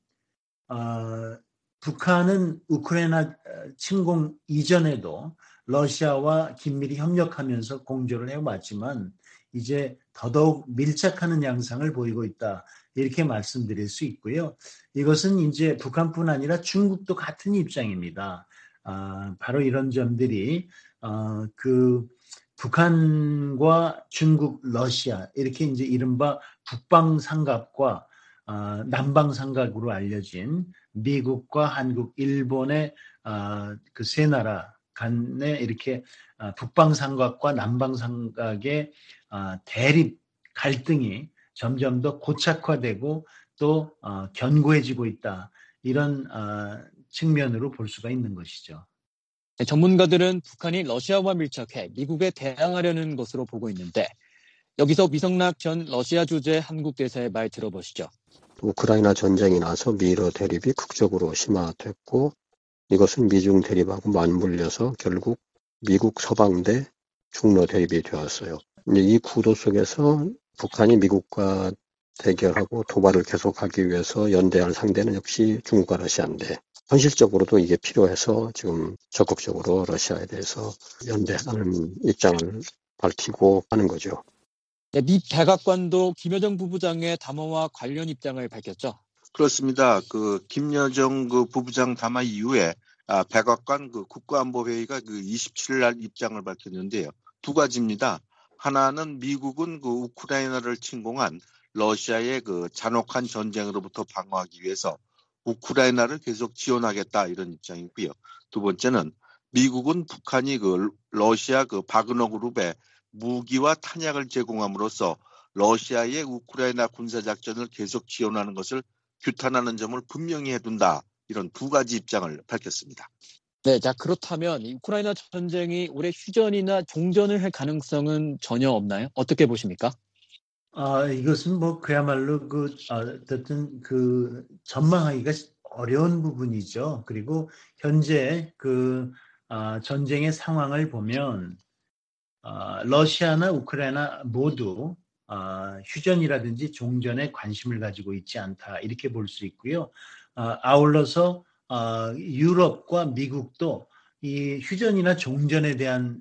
북한은 우크라이나 침공 이전에도 러시아와 긴밀히 협력하면서 공조를 해왔지만 이제 더더욱 밀착하는 양상을 보이고 있다. 이렇게 말씀드릴 수 있고요. 이것은 이제 북한뿐 아니라 중국도 같은 입장입니다. 바로 이런 점들이 북한과 중국, 러시아 이렇게 이제 이른바 북방삼각과 남방삼각으로 알려진 미국과 한국, 일본의 그 세 나라 간에 이렇게 북방삼각과 남방삼각의 대립 갈등이 점점 더 고착화되고 또 견고해지고 있다. 이런 측면으로 볼 수가 있는 것이죠. 전문가들은 북한이 러시아와 밀착해 미국에 대항하려는 것으로 보고 있는데 여기서 위성락 전 러시아 주재 한국 대사의 말 들어보시죠. 우크라이나 전쟁이 나서 미러 대립이 극적으로 심화됐고 이것은 미중 대립하고 맞물려서 결국 미국 서방대 중러 대립이 되었어요. 이 구도 속에서 북한이 미국과 대결하고 도발을 계속하기 위해서 연대할 상대는 역시 중국과 러시아인데 현실적으로도 이게 필요해서 지금 적극적으로 러시아에 대해서 연대하는 입장을 밝히고 하는 거죠. 미 백악관도 김여정 부부장의 담화와 관련 입장을 밝혔죠. 그렇습니다. 김여정 부부장 담화 이후에 백악관 국가안보회의가 27일 날 입장을 밝혔는데요. 두 가지입니다. 하나는 미국은 우크라이나를 침공한 러시아의 잔혹한 전쟁으로부터 방어하기 위해서 우크라이나를 계속 지원하겠다 이런 입장이고요. 두 번째는 미국은 북한이 러시아 바그너 그룹에 무기와 탄약을 제공함으로써 러시아의 우크라이나 군사작전을 계속 지원하는 것을 규탄하는 점을 분명히 해둔다. 이런 두 가지 입장을 밝혔습니다. 네, 자 그렇다면 이 우크라이나 전쟁이 올해 휴전이나 종전을 할 가능성은 전혀 없나요? 어떻게 보십니까? 이것은 그야말로 어쨌든 전망하기가 어려운 부분이죠. 그리고 현재 전쟁의 상황을 보면 러시아나 우크라이나 모두 휴전이라든지 종전에 관심을 가지고 있지 않다 이렇게 볼 수 있고요. 아울러서 유럽과 미국도 이 휴전이나 종전에 대한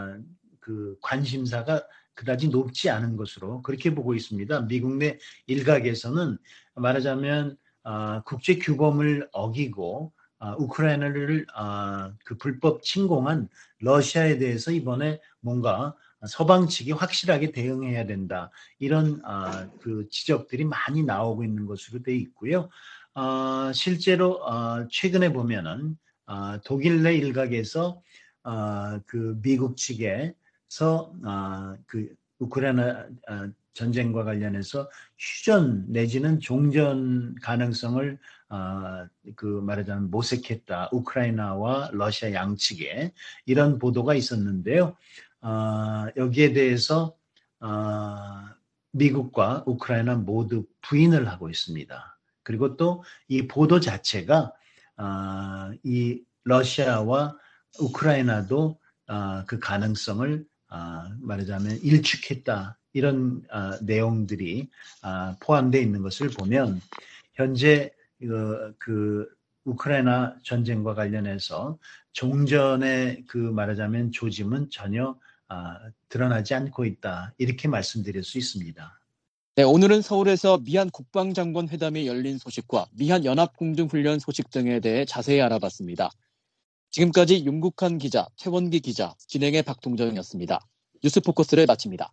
관심사가 그다지 높지 않은 것으로 그렇게 보고 있습니다. 미국 내 일각에서는 말하자면 국제 규범을 어기고 우크라이나를 불법 침공한 러시아에 대해서 이번에 뭔가 서방 측이 확실하게 대응해야 된다. 이런 지적들이 많이 나오고 있는 것으로 되어 있고요. 실제로 최근에 보면은 독일 내 일각에서 미국 측에서 우크라이나 전쟁과 관련해서 휴전 내지는 종전 가능성을 말하자면 모색했다. 우크라이나와 러시아 양측에 이런 보도가 있었는데요. 여기에 대해서 미국과 우크라이나 모두 부인을 하고 있습니다. 그리고 또 이 보도 자체가 이 러시아와 우크라이나도 그 가능성을 말하자면 일축했다 이런 내용들이 포함되어 있는 것을 보면 현재 그 우크라이나 전쟁과 관련해서 종전의 그 말하자면 조짐은 전혀 드러나지 않고 있다 이렇게 말씀드릴 수 있습니다. 네, 오늘은 서울에서 미한 국방장관 회담이 열린 소식과 미한 연합공중훈련 소식 등에 대해 자세히 알아봤습니다. 지금까지 윤국한 기자, 최원기 기자, 진행의 박동정이었습니다. 뉴스포커스를 마칩니다.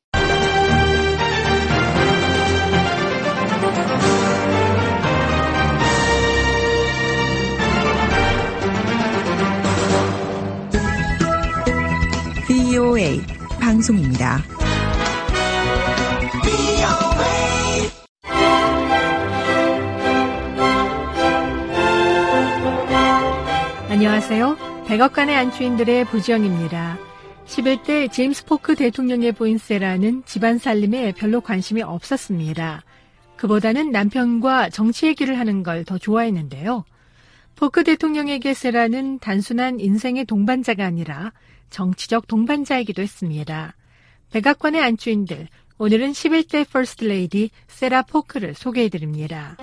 VOA 방송입니다. 안녕하세요. 백악관의 안주인들의 부지영입니다. 11대 제임스 포크 대통령의 부인 세라는 집안 살림에 별로 관심이 없었습니다. 그보다는 남편과 정치 얘기를 하는 걸 더 좋아했는데요. 포크 대통령에게 세라는 단순한 인생의 동반자가 아니라 정치적 동반자이기도 했습니다. 백악관의 안주인들, 오늘은 11대 퍼스트 레이디 세라 포크를 소개해드립니다.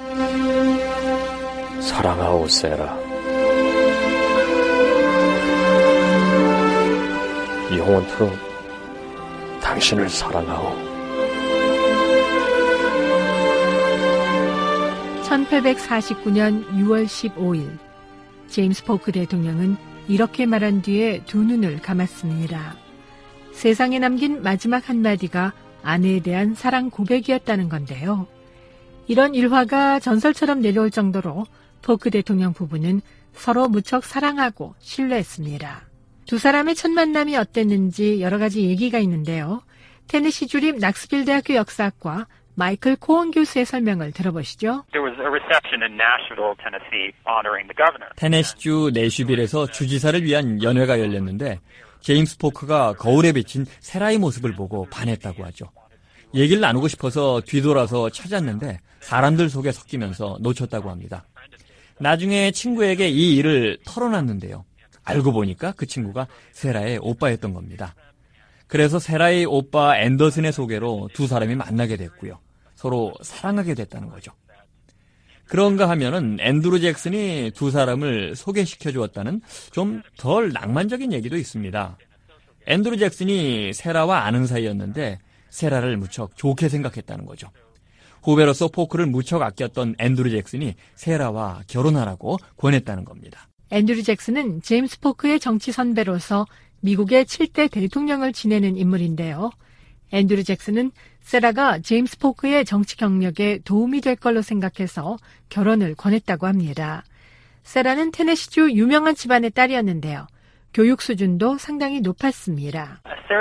사랑하오 세라. 영원토록 당신을 사랑하오. 1849년 6월 15일 제임스 포크 대통령은 이렇게 말한 뒤에 두 눈을 감았습니다. 세상에 남긴 마지막 한마디가 아내에 대한 사랑 고백이었다는 건데요. 이런 일화가 전설처럼 내려올 정도로 포크 대통령 부부는 서로 무척 사랑하고 신뢰했습니다. 두 사람의 첫 만남이 어땠는지 여러 가지 얘기가 있는데요. 테네시 주립 낙스빌 대학교 역사학과 마이클 코언 교수의 설명을 들어보시죠. 테네시주 내슈빌에서 주지사를 위한 연회가 열렸는데 제임스 포크가 거울에 비친 세라의 모습을 보고 반했다고 하죠. 얘기를 나누고 싶어서 뒤돌아서 찾았는데 사람들 속에 섞이면서 놓쳤다고 합니다. 나중에 친구에게 이 일을 털어놨는데요. 알고 보니까 그 친구가 세라의 오빠였던 겁니다. 그래서 세라의 오빠 앤더슨의 소개로 두 사람이 만나게 됐고요. 서로 사랑하게 됐다는 거죠. 그런가 하면은 앤드루 잭슨이 두 사람을 소개시켜 주었다는 좀 덜 낭만적인 얘기도 있습니다. 앤드루 잭슨이 세라와 아는 사이였는데 세라를 무척 좋게 생각했다는 거죠. 후배로서 포크를 무척 아꼈던 앤드루 잭슨이 세라와 결혼하라고 권했다는 겁니다. 앤드루 잭슨은 제임스 포크의 정치 선배로서 미국의 7대 대통령을 지내는 인물인데요. 앤드루 잭슨은 세라가 제임스 포크의 정치 경력에 도움이 될 걸로 생각해서 결혼을 권했다고 합니다. 세라는 테네시주 유명한 집안의 딸이었는데요. 교육 수준도 상당히 높았습니다.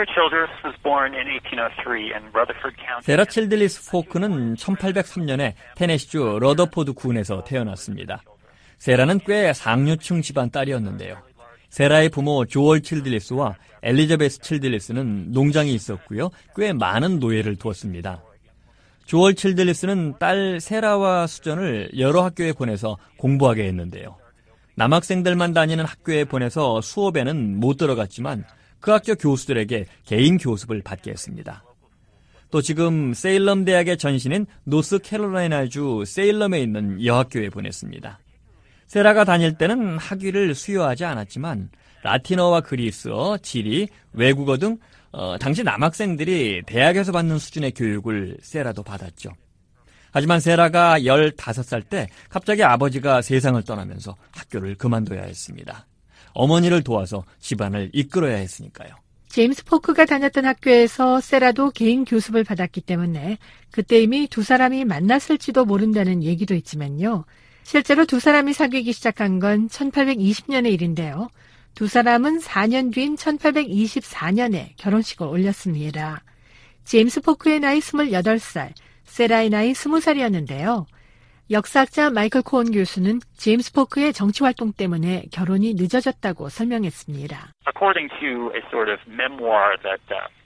세라 칠들리스 포크는 1803년에 테네시주 러더포드 군에서 태어났습니다. 세라는 꽤 상류층 집안 딸이었는데요. 세라의 부모 조얼 칠들리스와 엘리자베스 칠들리스는 농장이 있었고요. 꽤 많은 노예를 두었습니다. 조얼 칠들리스는 딸 세라와 수전을 여러 학교에 보내서 공부하게 했는데요. 남학생들만 다니는 학교에 보내서 수업에는 못 들어갔지만 그 학교 교수들에게 개인 교습을 받게 했습니다. 또 지금 세일럼 대학의 전신인 노스캐롤라이나주 세일럼에 있는 여학교에 보냈습니다. 세라가 다닐 때는 학위를 수여하지 않았지만 라틴어와 그리스어, 지리, 외국어 등 당시 남학생들이 대학에서 받는 수준의 교육을 세라도 받았죠. 하지만 세라가 15살 때 갑자기 아버지가 세상을 떠나면서 학교를 그만둬야 했습니다. 어머니를 도와서 집안을 이끌어야 했으니까요. 제임스 포크가 다녔던 학교에서 세라도 개인 교습을 받았기 때문에 그때 이미 두 사람이 만났을지도 모른다는 얘기도 있지만요. 실제로 두 사람이 사귀기 시작한 건 1820년의 일인데요. 두 사람은 4년 뒤인 1824년에 결혼식을 올렸습니다. 제임스 포크의 나이 28살, 세라의 나이 20살이었는데요. 역사학자 마이클 코언 교수는 제임스 포크의 정치 활동 때문에 결혼이 늦어졌다고 설명했습니다.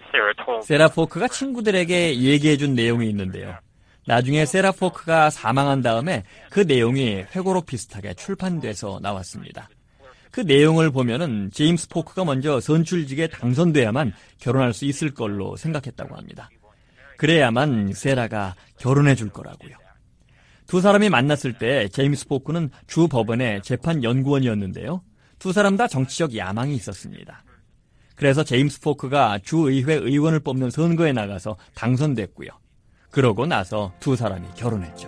세라 포크가 친구들에게 얘기해준 내용이 있는데요. 나중에 세라 포크가 사망한 다음에 그 내용이 회고록 비슷하게 출판돼서 나왔습니다. 그 내용을 보면은 제임스 포크가 먼저 선출직에 당선돼야만 결혼할 수 있을 걸로 생각했다고 합니다. 그래야만 세라가 결혼해 줄 거라고요. 두 사람이 만났을 때 제임스 포크는 주 법원의 재판 연구원이었는데요. 두 사람 다 정치적 야망이 있었습니다. 그래서 제임스 포크가 주의회 의원을 뽑는 선거에 나가서 당선됐고요. 그러고 나서 두 사람이 결혼했죠.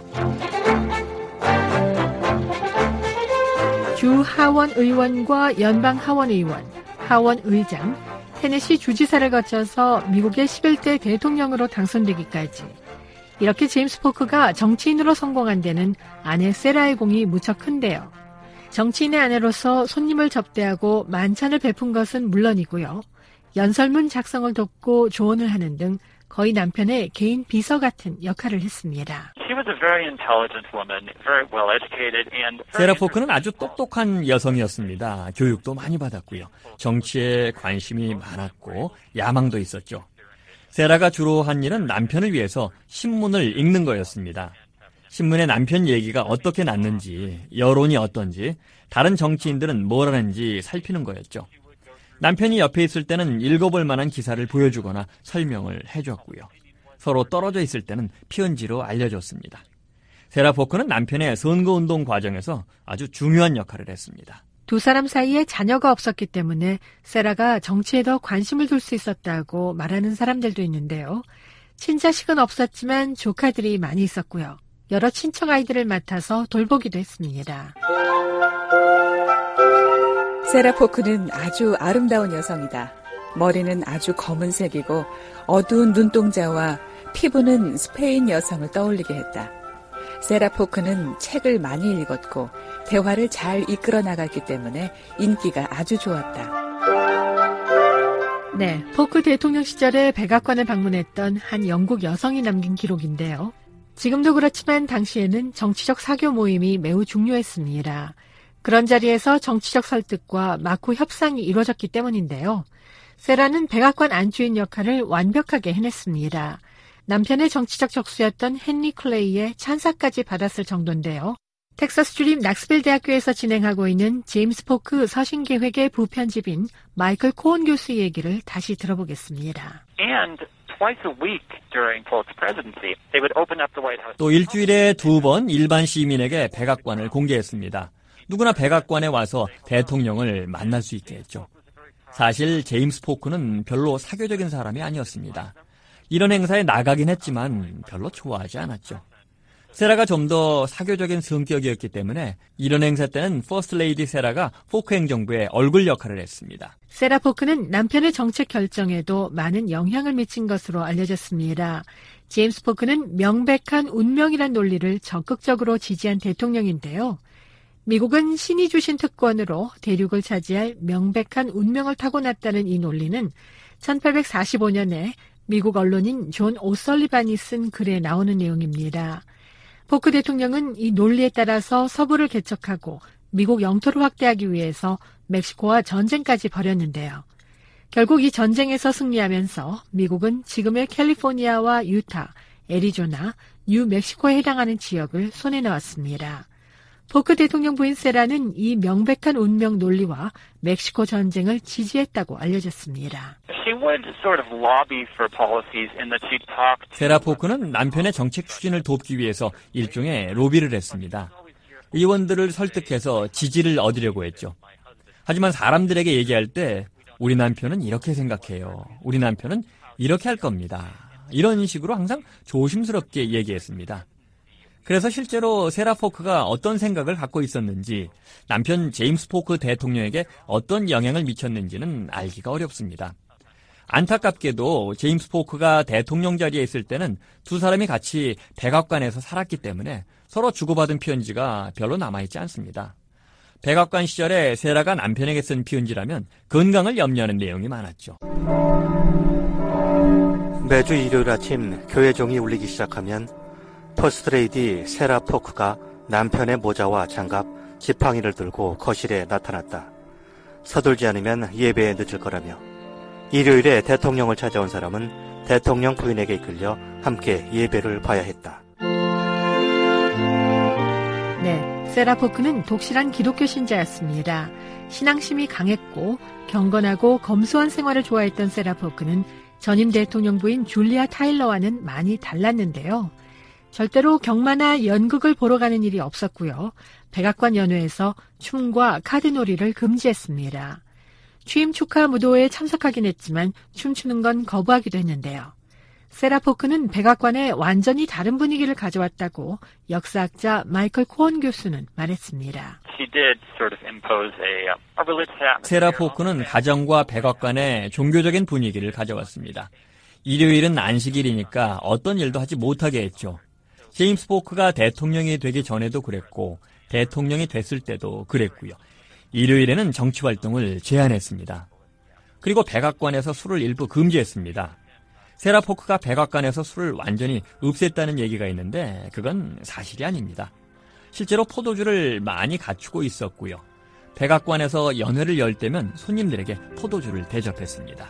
주 하원 의원과 연방 하원 의원, 하원 의장, 테네시 주지사를 거쳐서 미국의 11대 대통령으로 당선되기까지 이렇게 제임스 포크가 정치인으로 성공한 데는 아내 세라의 공이 무척 큰데요. 정치인의 아내로서 손님을 접대하고 만찬을 베푼 것은 물론이고요. 연설문 작성을 돕고 조언을 하는 등 거의 남편의 개인 비서 같은 역할을 했습니다. 세라 포크는 아주 똑똑한 여성이었습니다. 교육도 많이 받았고요. 정치에 관심이 많았고 야망도 있었죠. 세라가 주로 한 일은 남편을 위해서 신문을 읽는 거였습니다. 신문에 남편 얘기가 어떻게 났는지, 여론이 어떤지, 다른 정치인들은 뭘 하는지 살피는 거였죠. 남편이 옆에 있을 때는 읽어볼 만한 기사를 보여주거나 설명을 해줬고요. 서로 떨어져 있을 때는 편지로 알려줬습니다. 세라 포크는 남편의 선거운동 과정에서 아주 중요한 역할을 했습니다. 두 사람 사이에 자녀가 없었기 때문에 세라가 정치에 더 관심을 둘 수 있었다고 말하는 사람들도 있는데요. 친자식은 없었지만 조카들이 많이 있었고요. 여러 친척 아이들을 맡아서 돌보기도 했습니다. 세라 포크는 아주 아름다운 여성이다. 머리는 아주 검은색이고 어두운 눈동자와 피부는 스페인 여성을 떠올리게 했다. 세라 포크는 책을 많이 읽었고 대화를 잘 이끌어 나갔기 때문에 인기가 아주 좋았다. 네, 포크 대통령 시절에 백악관을 방문했던 한 영국 여성이 남긴 기록인데요. 지금도 그렇지만 당시에는 정치적 사교 모임이 매우 중요했습니다. 그런 자리에서 정치적 설득과 막후 협상이 이루어졌기 때문인데요. 세라는 백악관 안주인 역할을 완벽하게 해냈습니다. 남편의 정치적 적수였던 헨리 클레이의 찬사까지 받았을 정도인데요. 텍사스 주립 낙스빌 대학교에서 진행하고 있는 제임스 포크 서신계획의 부편집인 마이클 코온 교수의 얘기를 다시 들어보겠습니다. 또 일주일에 2번 일반 시민에게 백악관을 공개했습니다. 누구나 백악관에 와서 대통령을 만날 수 있게 했죠. 사실 제임스 포크는 별로 사교적인 사람이 아니었습니다. 이런 행사에 나가긴 했지만 별로 좋아하지 않았죠. 세라가 좀 더 사교적인 성격이었기 때문에 이런 행사 때는 퍼스트 레이디 세라가 포크 행정부의 얼굴 역할을 했습니다. 세라 포크는 남편의 정책 결정에도 많은 영향을 미친 것으로 알려졌습니다. 제임스 포크는 명백한 운명이란 논리를 적극적으로 지지한 대통령인데요. 미국은 신이 주신 특권으로 대륙을 차지할 명백한 운명을 타고났다는 이 논리는 1845년에 미국 언론인 존 오설리반이 쓴 글에 나오는 내용입니다. 포크 대통령은 이 논리에 따라서 서부를 개척하고 미국 영토를 확대하기 위해서 멕시코와 전쟁까지 벌였는데요. 결국 이 전쟁에서 승리하면서 미국은 지금의 캘리포니아와 유타, 애리조나, 뉴멕시코에 해당하는 지역을 손에 넣었습니다. 포크 대통령 부인 세라는 이 명백한 운명 논리와 멕시코 전쟁을 지지했다고 알려졌습니다. 세라 포크는 남편의 정책 추진을 돕기 위해서 일종의 로비를 했습니다. 의원들을 설득해서 지지를 얻으려고 했죠. 하지만 사람들에게 얘기할 때 우리 남편은 이렇게 생각해요. 우리 남편은 이렇게 할 겁니다. 이런 식으로 항상 조심스럽게 얘기했습니다. 그래서 실제로 세라 포크가 어떤 생각을 갖고 있었는지, 남편 제임스 포크 대통령에게 어떤 영향을 미쳤는지는 알기가 어렵습니다. 안타깝게도 제임스 포크가 대통령 자리에 있을 때는 두 사람이 같이 백악관에서 살았기 때문에 서로 주고받은 편지가 별로 남아있지 않습니다. 백악관 시절에 세라가 남편에게 쓴 편지라면 건강을 염려하는 내용이 많았죠. 매주 일요일 아침 교회 종이 울리기 시작하면 퍼스트레이디 세라 포크가 남편의 모자와 장갑, 지팡이를 들고 거실에 나타났다. 서둘지 않으면 예배에 늦을 거라며 일요일에 대통령을 찾아온 사람은 대통령 부인에게 이끌려 함께 예배를 봐야 했다. 네, 세라 포크는 독실한 기독교 신자였습니다. 신앙심이 강했고 경건하고 검소한 생활을 좋아했던 세라 포크는 전임 대통령 부인 줄리아 타일러와는 많이 달랐는데요. 절대로 경마나 연극을 보러 가는 일이 없었고요. 백악관 연회에서 춤과 카드놀이를 금지했습니다. 취임 축하 무도회에 참석하긴 했지만 춤추는 건 거부하기도 했는데요. 세라 포크는 백악관에 완전히 다른 분위기를 가져왔다고 역사학자 마이클 코언 교수는 말했습니다. 세라 포크는 가정과 백악관에 종교적인 분위기를 가져왔습니다. 일요일은 안식일이니까 어떤 일도 하지 못하게 했죠. 제임스 포크가 대통령이 되기 전에도 그랬고 대통령이 됐을 때도 그랬고요. 일요일에는 정치활동을 제한했습니다. 그리고 백악관에서 술을 일부 금지했습니다. 세라 포크가 백악관에서 술을 완전히 없앴다는 얘기가 있는데 그건 사실이 아닙니다. 실제로 포도주를 많이 갖추고 있었고요. 백악관에서 연회를 열 때면 손님들에게 포도주를 대접했습니다.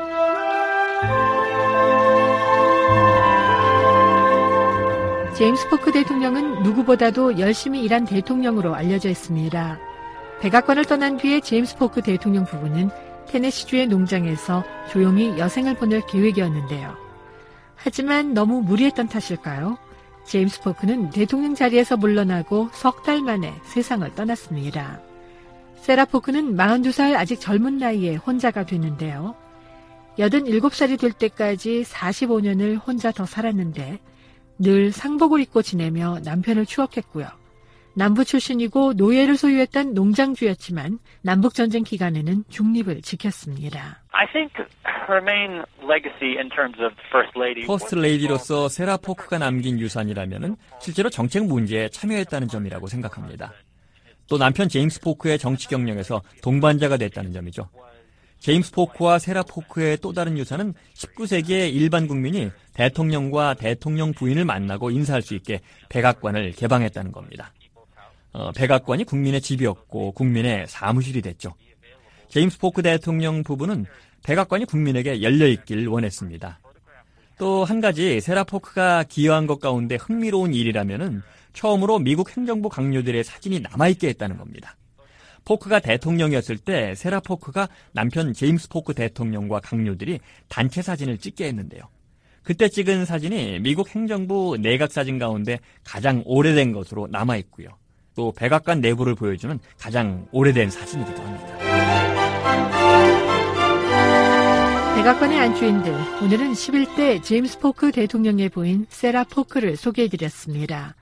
제임스 포크 대통령은 누구보다도 열심히 일한 대통령으로 알려져 있습니다. 백악관을 떠난 뒤에 제임스 포크 대통령 부부는 테네시주의 농장에서 조용히 여생을 보낼 계획이었는데요. 하지만 너무 무리했던 탓일까요? 제임스 포크는 대통령 자리에서 물러나고 석 달 만에 세상을 떠났습니다. 세라 포크는 42살 아직 젊은 나이에 혼자가 됐는데요. 87살이 될 때까지 45년을 혼자 더 살았는데 늘 상복을 입고 지내며 남편을 추억했고요. 남부 출신이고 노예를 소유했던 농장주였지만 남북전쟁 기간에는 중립을 지켰습니다. 퍼스트 레이디로서 세라 포크가 남긴 유산이라면 실제로 정책 문제에 참여했다는 점이라고 생각합니다. 또 남편 제임스 포크의 정치 경력에서 동반자가 됐다는 점이죠. 제임스 포크와 세라 포크의 또 다른 유산은 19세기의 일반 국민이 대통령과 대통령 부인을 만나고 인사할 수 있게 백악관을 개방했다는 겁니다. 백악관이 국민의 집이었고 국민의 사무실이 됐죠. 제임스 포크 대통령 부부는 백악관이 국민에게 열려있길 원했습니다. 또 한 가지 세라 포크가 기여한 것 가운데 흥미로운 일이라면은 처음으로 미국 행정부 강요들의 사진이 남아있게 했다는 겁니다. 포크가 대통령이었을 때 세라 포크가 남편 제임스 포크 대통령과 강요들이 단체 사진을 찍게 했는데요. 그때 찍은 사진이 미국 행정부 내각 사진 가운데 가장 오래된 것으로 남아있고요. 또 백악관 내부를 보여주는 가장 오래된 사진이기도 합니다. 백악관의 안주인들, 오늘은 11대 제임스 포크 대통령의 부인 세라 포크를 소개해드렸습니다.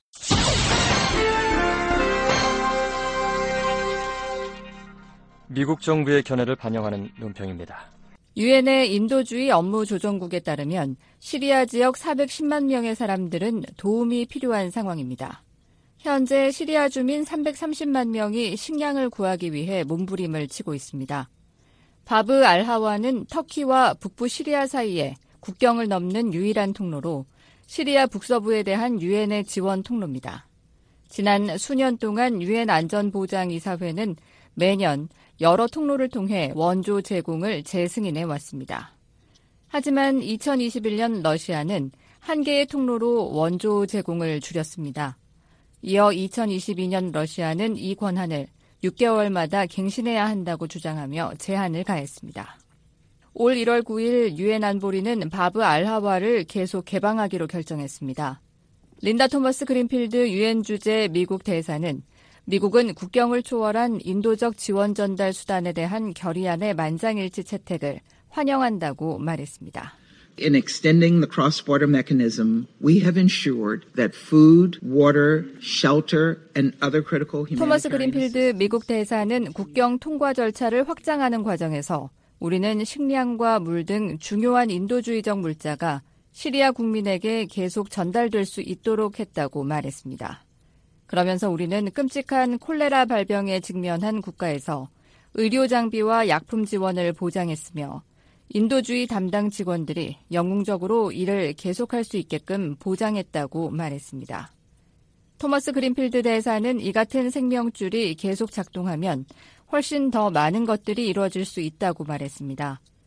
미국 정부의 견해를 반영하는 논평입니다. 유엔의 인도주의 업무조정국에 따르면 시리아 지역 410만 명의 사람들은 도움이 필요한 상황입니다. 현재 시리아 주민 330만 명이 식량을 구하기 위해 몸부림을 치고 있습니다. 바브 알하와는 터키와 북부 시리아 사이에 국경을 넘는 유일한 통로로 시리아 북서부에 대한 유엔의 지원 통로입니다. 지난 수년 동안 유엔 안전보장이사회는 매년 여러 통로를 통해 원조 제공을 재승인해 왔습니다. 하지만 2021년 러시아는 한 개의 통로로 원조 제공을 줄였습니다. 이어 2022년 러시아는 이 권한을 6개월마다 갱신해야 한다고 주장하며 제한을 가했습니다. 올 1월 9일 유엔 안보리는 바브 알하와를 계속 개방하기로 결정했습니다. 린다 토머스 그린필드 유엔 주재 미국 대사는 미국은 국경을 초월한 인도적 지원 전달 수단에 대한 결의안의 만장일치 채택을 환영한다고 말했습니다. In extending the cross-border mechanism, we have ensured that food, water, shelter, and other critical humanitarian 토머스 그린필드 미국 대사는 국경 통과 절차를 확장하는 과정에서 우리는 식량과 물 등 중요한 인도주의적 물자가 시리아 국민에게 계속 전달될 수 있도록 했다고 말했습니다. 그러면서 우리는 끔찍한 콜레라 발병에 직면한 국가에서 의료 장비와 약품 지원을 보장했으며 인도주의 담당 직원들이 영웅적으로 일을 계속할 수 있게끔 보장했다고 말했습니다. 토머스 그린필드 대사는 이 같은 생명줄이 계속 작동하면 훨씬 더 많은 것들이 이루어질 수 있다고 말했습니다.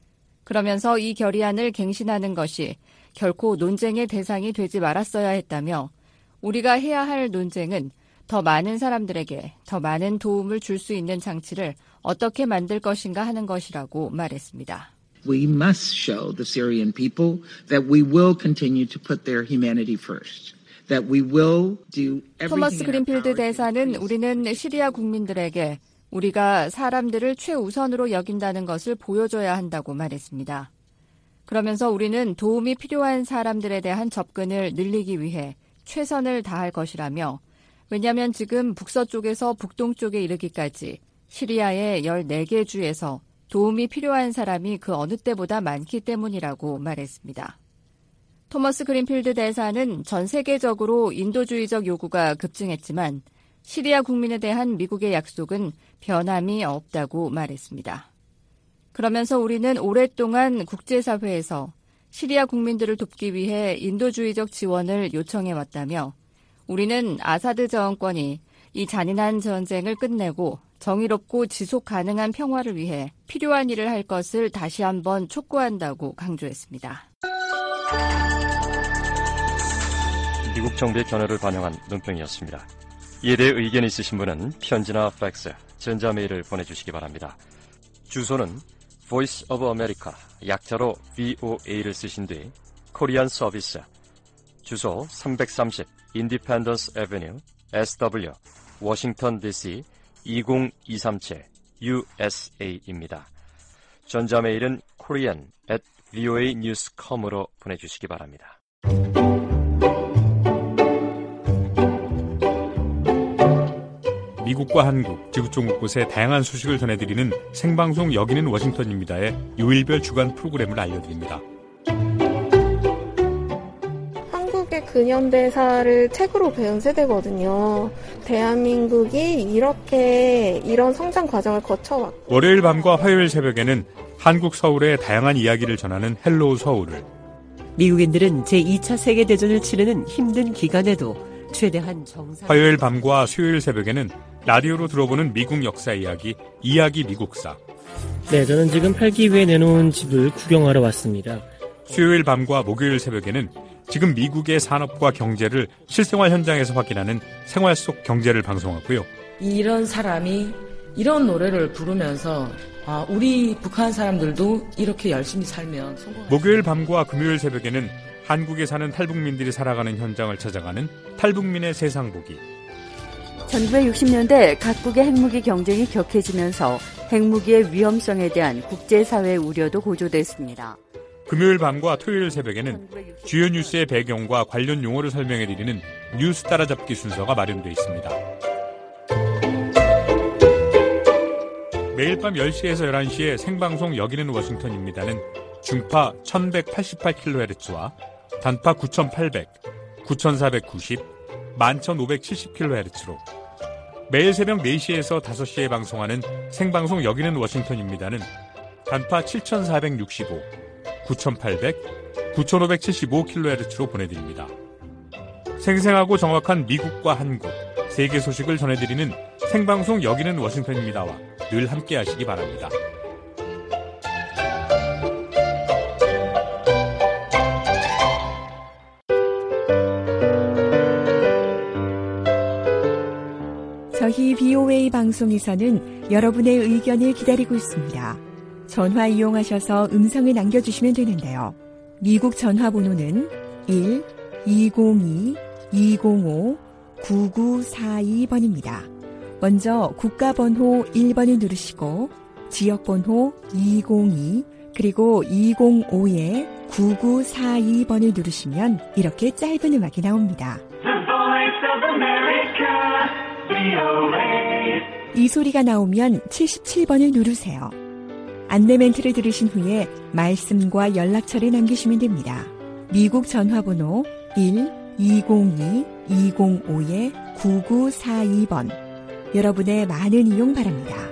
그러면서 이 결의안을 갱신하는 것이 결코 논쟁의 대상이 되지 말았어야 했다며 우리가 해야 할 논쟁은 더 많은 사람들에게 더 많은 도움을 줄 수 있는 장치를 어떻게 만들 것인가 하는 것이라고 말했습니다. We must show the Syrian people that we will continue to put their humanity first. That we will do everything. 토머스 그린필드 대사는 우리는 시리아 국민들에게 우리가 사람들을 최우선으로 여긴다는 것을 보여줘야 한다고 말했습니다. 그러면서 우리는 도움이 필요한 사람들에 대한 접근을 늘리기 위해 최선을 다할 것이라며 왜냐하면 지금 북서쪽에서 북동쪽에 이르기까지 시리아의 14개 주에서 도움이 필요한 사람이 그 어느 때보다 많기 때문이라고 말했습니다. 토머스 그린필드 대사는 전 세계적으로 인도주의적 요구가 급증했지만 시리아 국민에 대한 미국의 약속은 변함이 없다고 말했습니다. 그러면서 우리는 오랫동안 국제사회에서 시리아 국민들을 돕기 위해 인도주의적 지원을 요청해왔다며 우리는 아사드 정권이 이 잔인한 전쟁을 끝내고 정의롭고 지속 가능한 평화를 위해 필요한 일을 할 것을 다시 한번 촉구한다고 강조했습니다. 미국 정부의 견해를 반영한 논평이었습니다. 이에 대해 의견이 있으신 분은 편지나 팩스, 전자메일을 보내주시기 바랍니다. 주소는 Voice of America, 약자로 VOA를 쓰신 뒤 코리안 서비스, 주소 330 Independence Avenue, SW, 워싱턴 DC 20237 USA입니다. 전자메일은 korean@voanews.com으로 보내주시기 바랍니다. 미국과 한국, 지구촌 곳곳의 다양한 소식을 전해드리는 생방송 여기는 워싱턴입니다의 요일별 주간 프로그램을 알려드립니다. 한국의 근현대사를 책으로 배운 세대거든요. 대한민국이 이런 성장 과정을 거쳐왔고 월요일 밤과 화요일 새벽에는 한국 서울의 다양한 이야기를 전하는 헬로우 서울을 미국인들은 제2차 세계대전을 치르는 힘든 기간에도 최대한 정상 화요일 밤과 수요일 새벽에는 라디오로 들어보는 미국 역사 이야기 미국사. 네, 저는 지금 팔기 위해 내놓은 집을 구경하러 왔습니다. 수요일 밤과 목요일 새벽에는 지금 미국의 산업과 경제를 실생활 현장에서 확인하는 생활 속 경제를 방송하고요. 이런 사람이 이런 노래를 부르면서 우리 북한 사람들도 이렇게 열심히 살면 성공할 목요일 밤과 금요일 새벽에는 한국에 사는 탈북민들이 살아가는 현장을 찾아가는 탈북민의 세상 보기. 1960년대 각국의 핵무기 경쟁이 격해지면서 핵무기의 위험성에 대한 국제사회의 우려도 고조됐습니다. 금요일 밤과 토요일 새벽에는 주요 뉴스의 배경과 관련 용어를 설명해드리는 뉴스 따라잡기 순서가 마련되어 있습니다. 매일 밤 10시에서 11시에 생방송 여기는 워싱턴입니다는 중파 1188kHz와 단파 9800, 9490, 11570kHz로 매일 새벽 4시에서 5시에 방송하는 생방송 여기는 워싱턴입니다는 단파 7465, 9800, 9575kHz로 보내드립니다. 생생하고 정확한 미국과 한국, 세계 소식을 전해드리는 생방송 여기는 워싱턴입니다와 늘 함께 하시기 바랍니다. 저희 BOA 방송에서는 여러분의 의견을 기다리고 있습니다. 전화 이용하셔서 음성을 남겨주시면 되는데요. 미국 전화번호는 1-202-205-9942번입니다. 먼저 국가번호 1번을 누르시고 지역번호 202 그리고 205-9942번을 누르시면 이렇게 짧은 음악이 나옵니다. 이 소리가 나오면 77번을 누르세요. 안내 멘트를 들으신 후에 말씀과 연락처를 남기시면 됩니다. 미국 전화번호 1-202-205-9942번. 여러분의 많은 이용 바랍니다.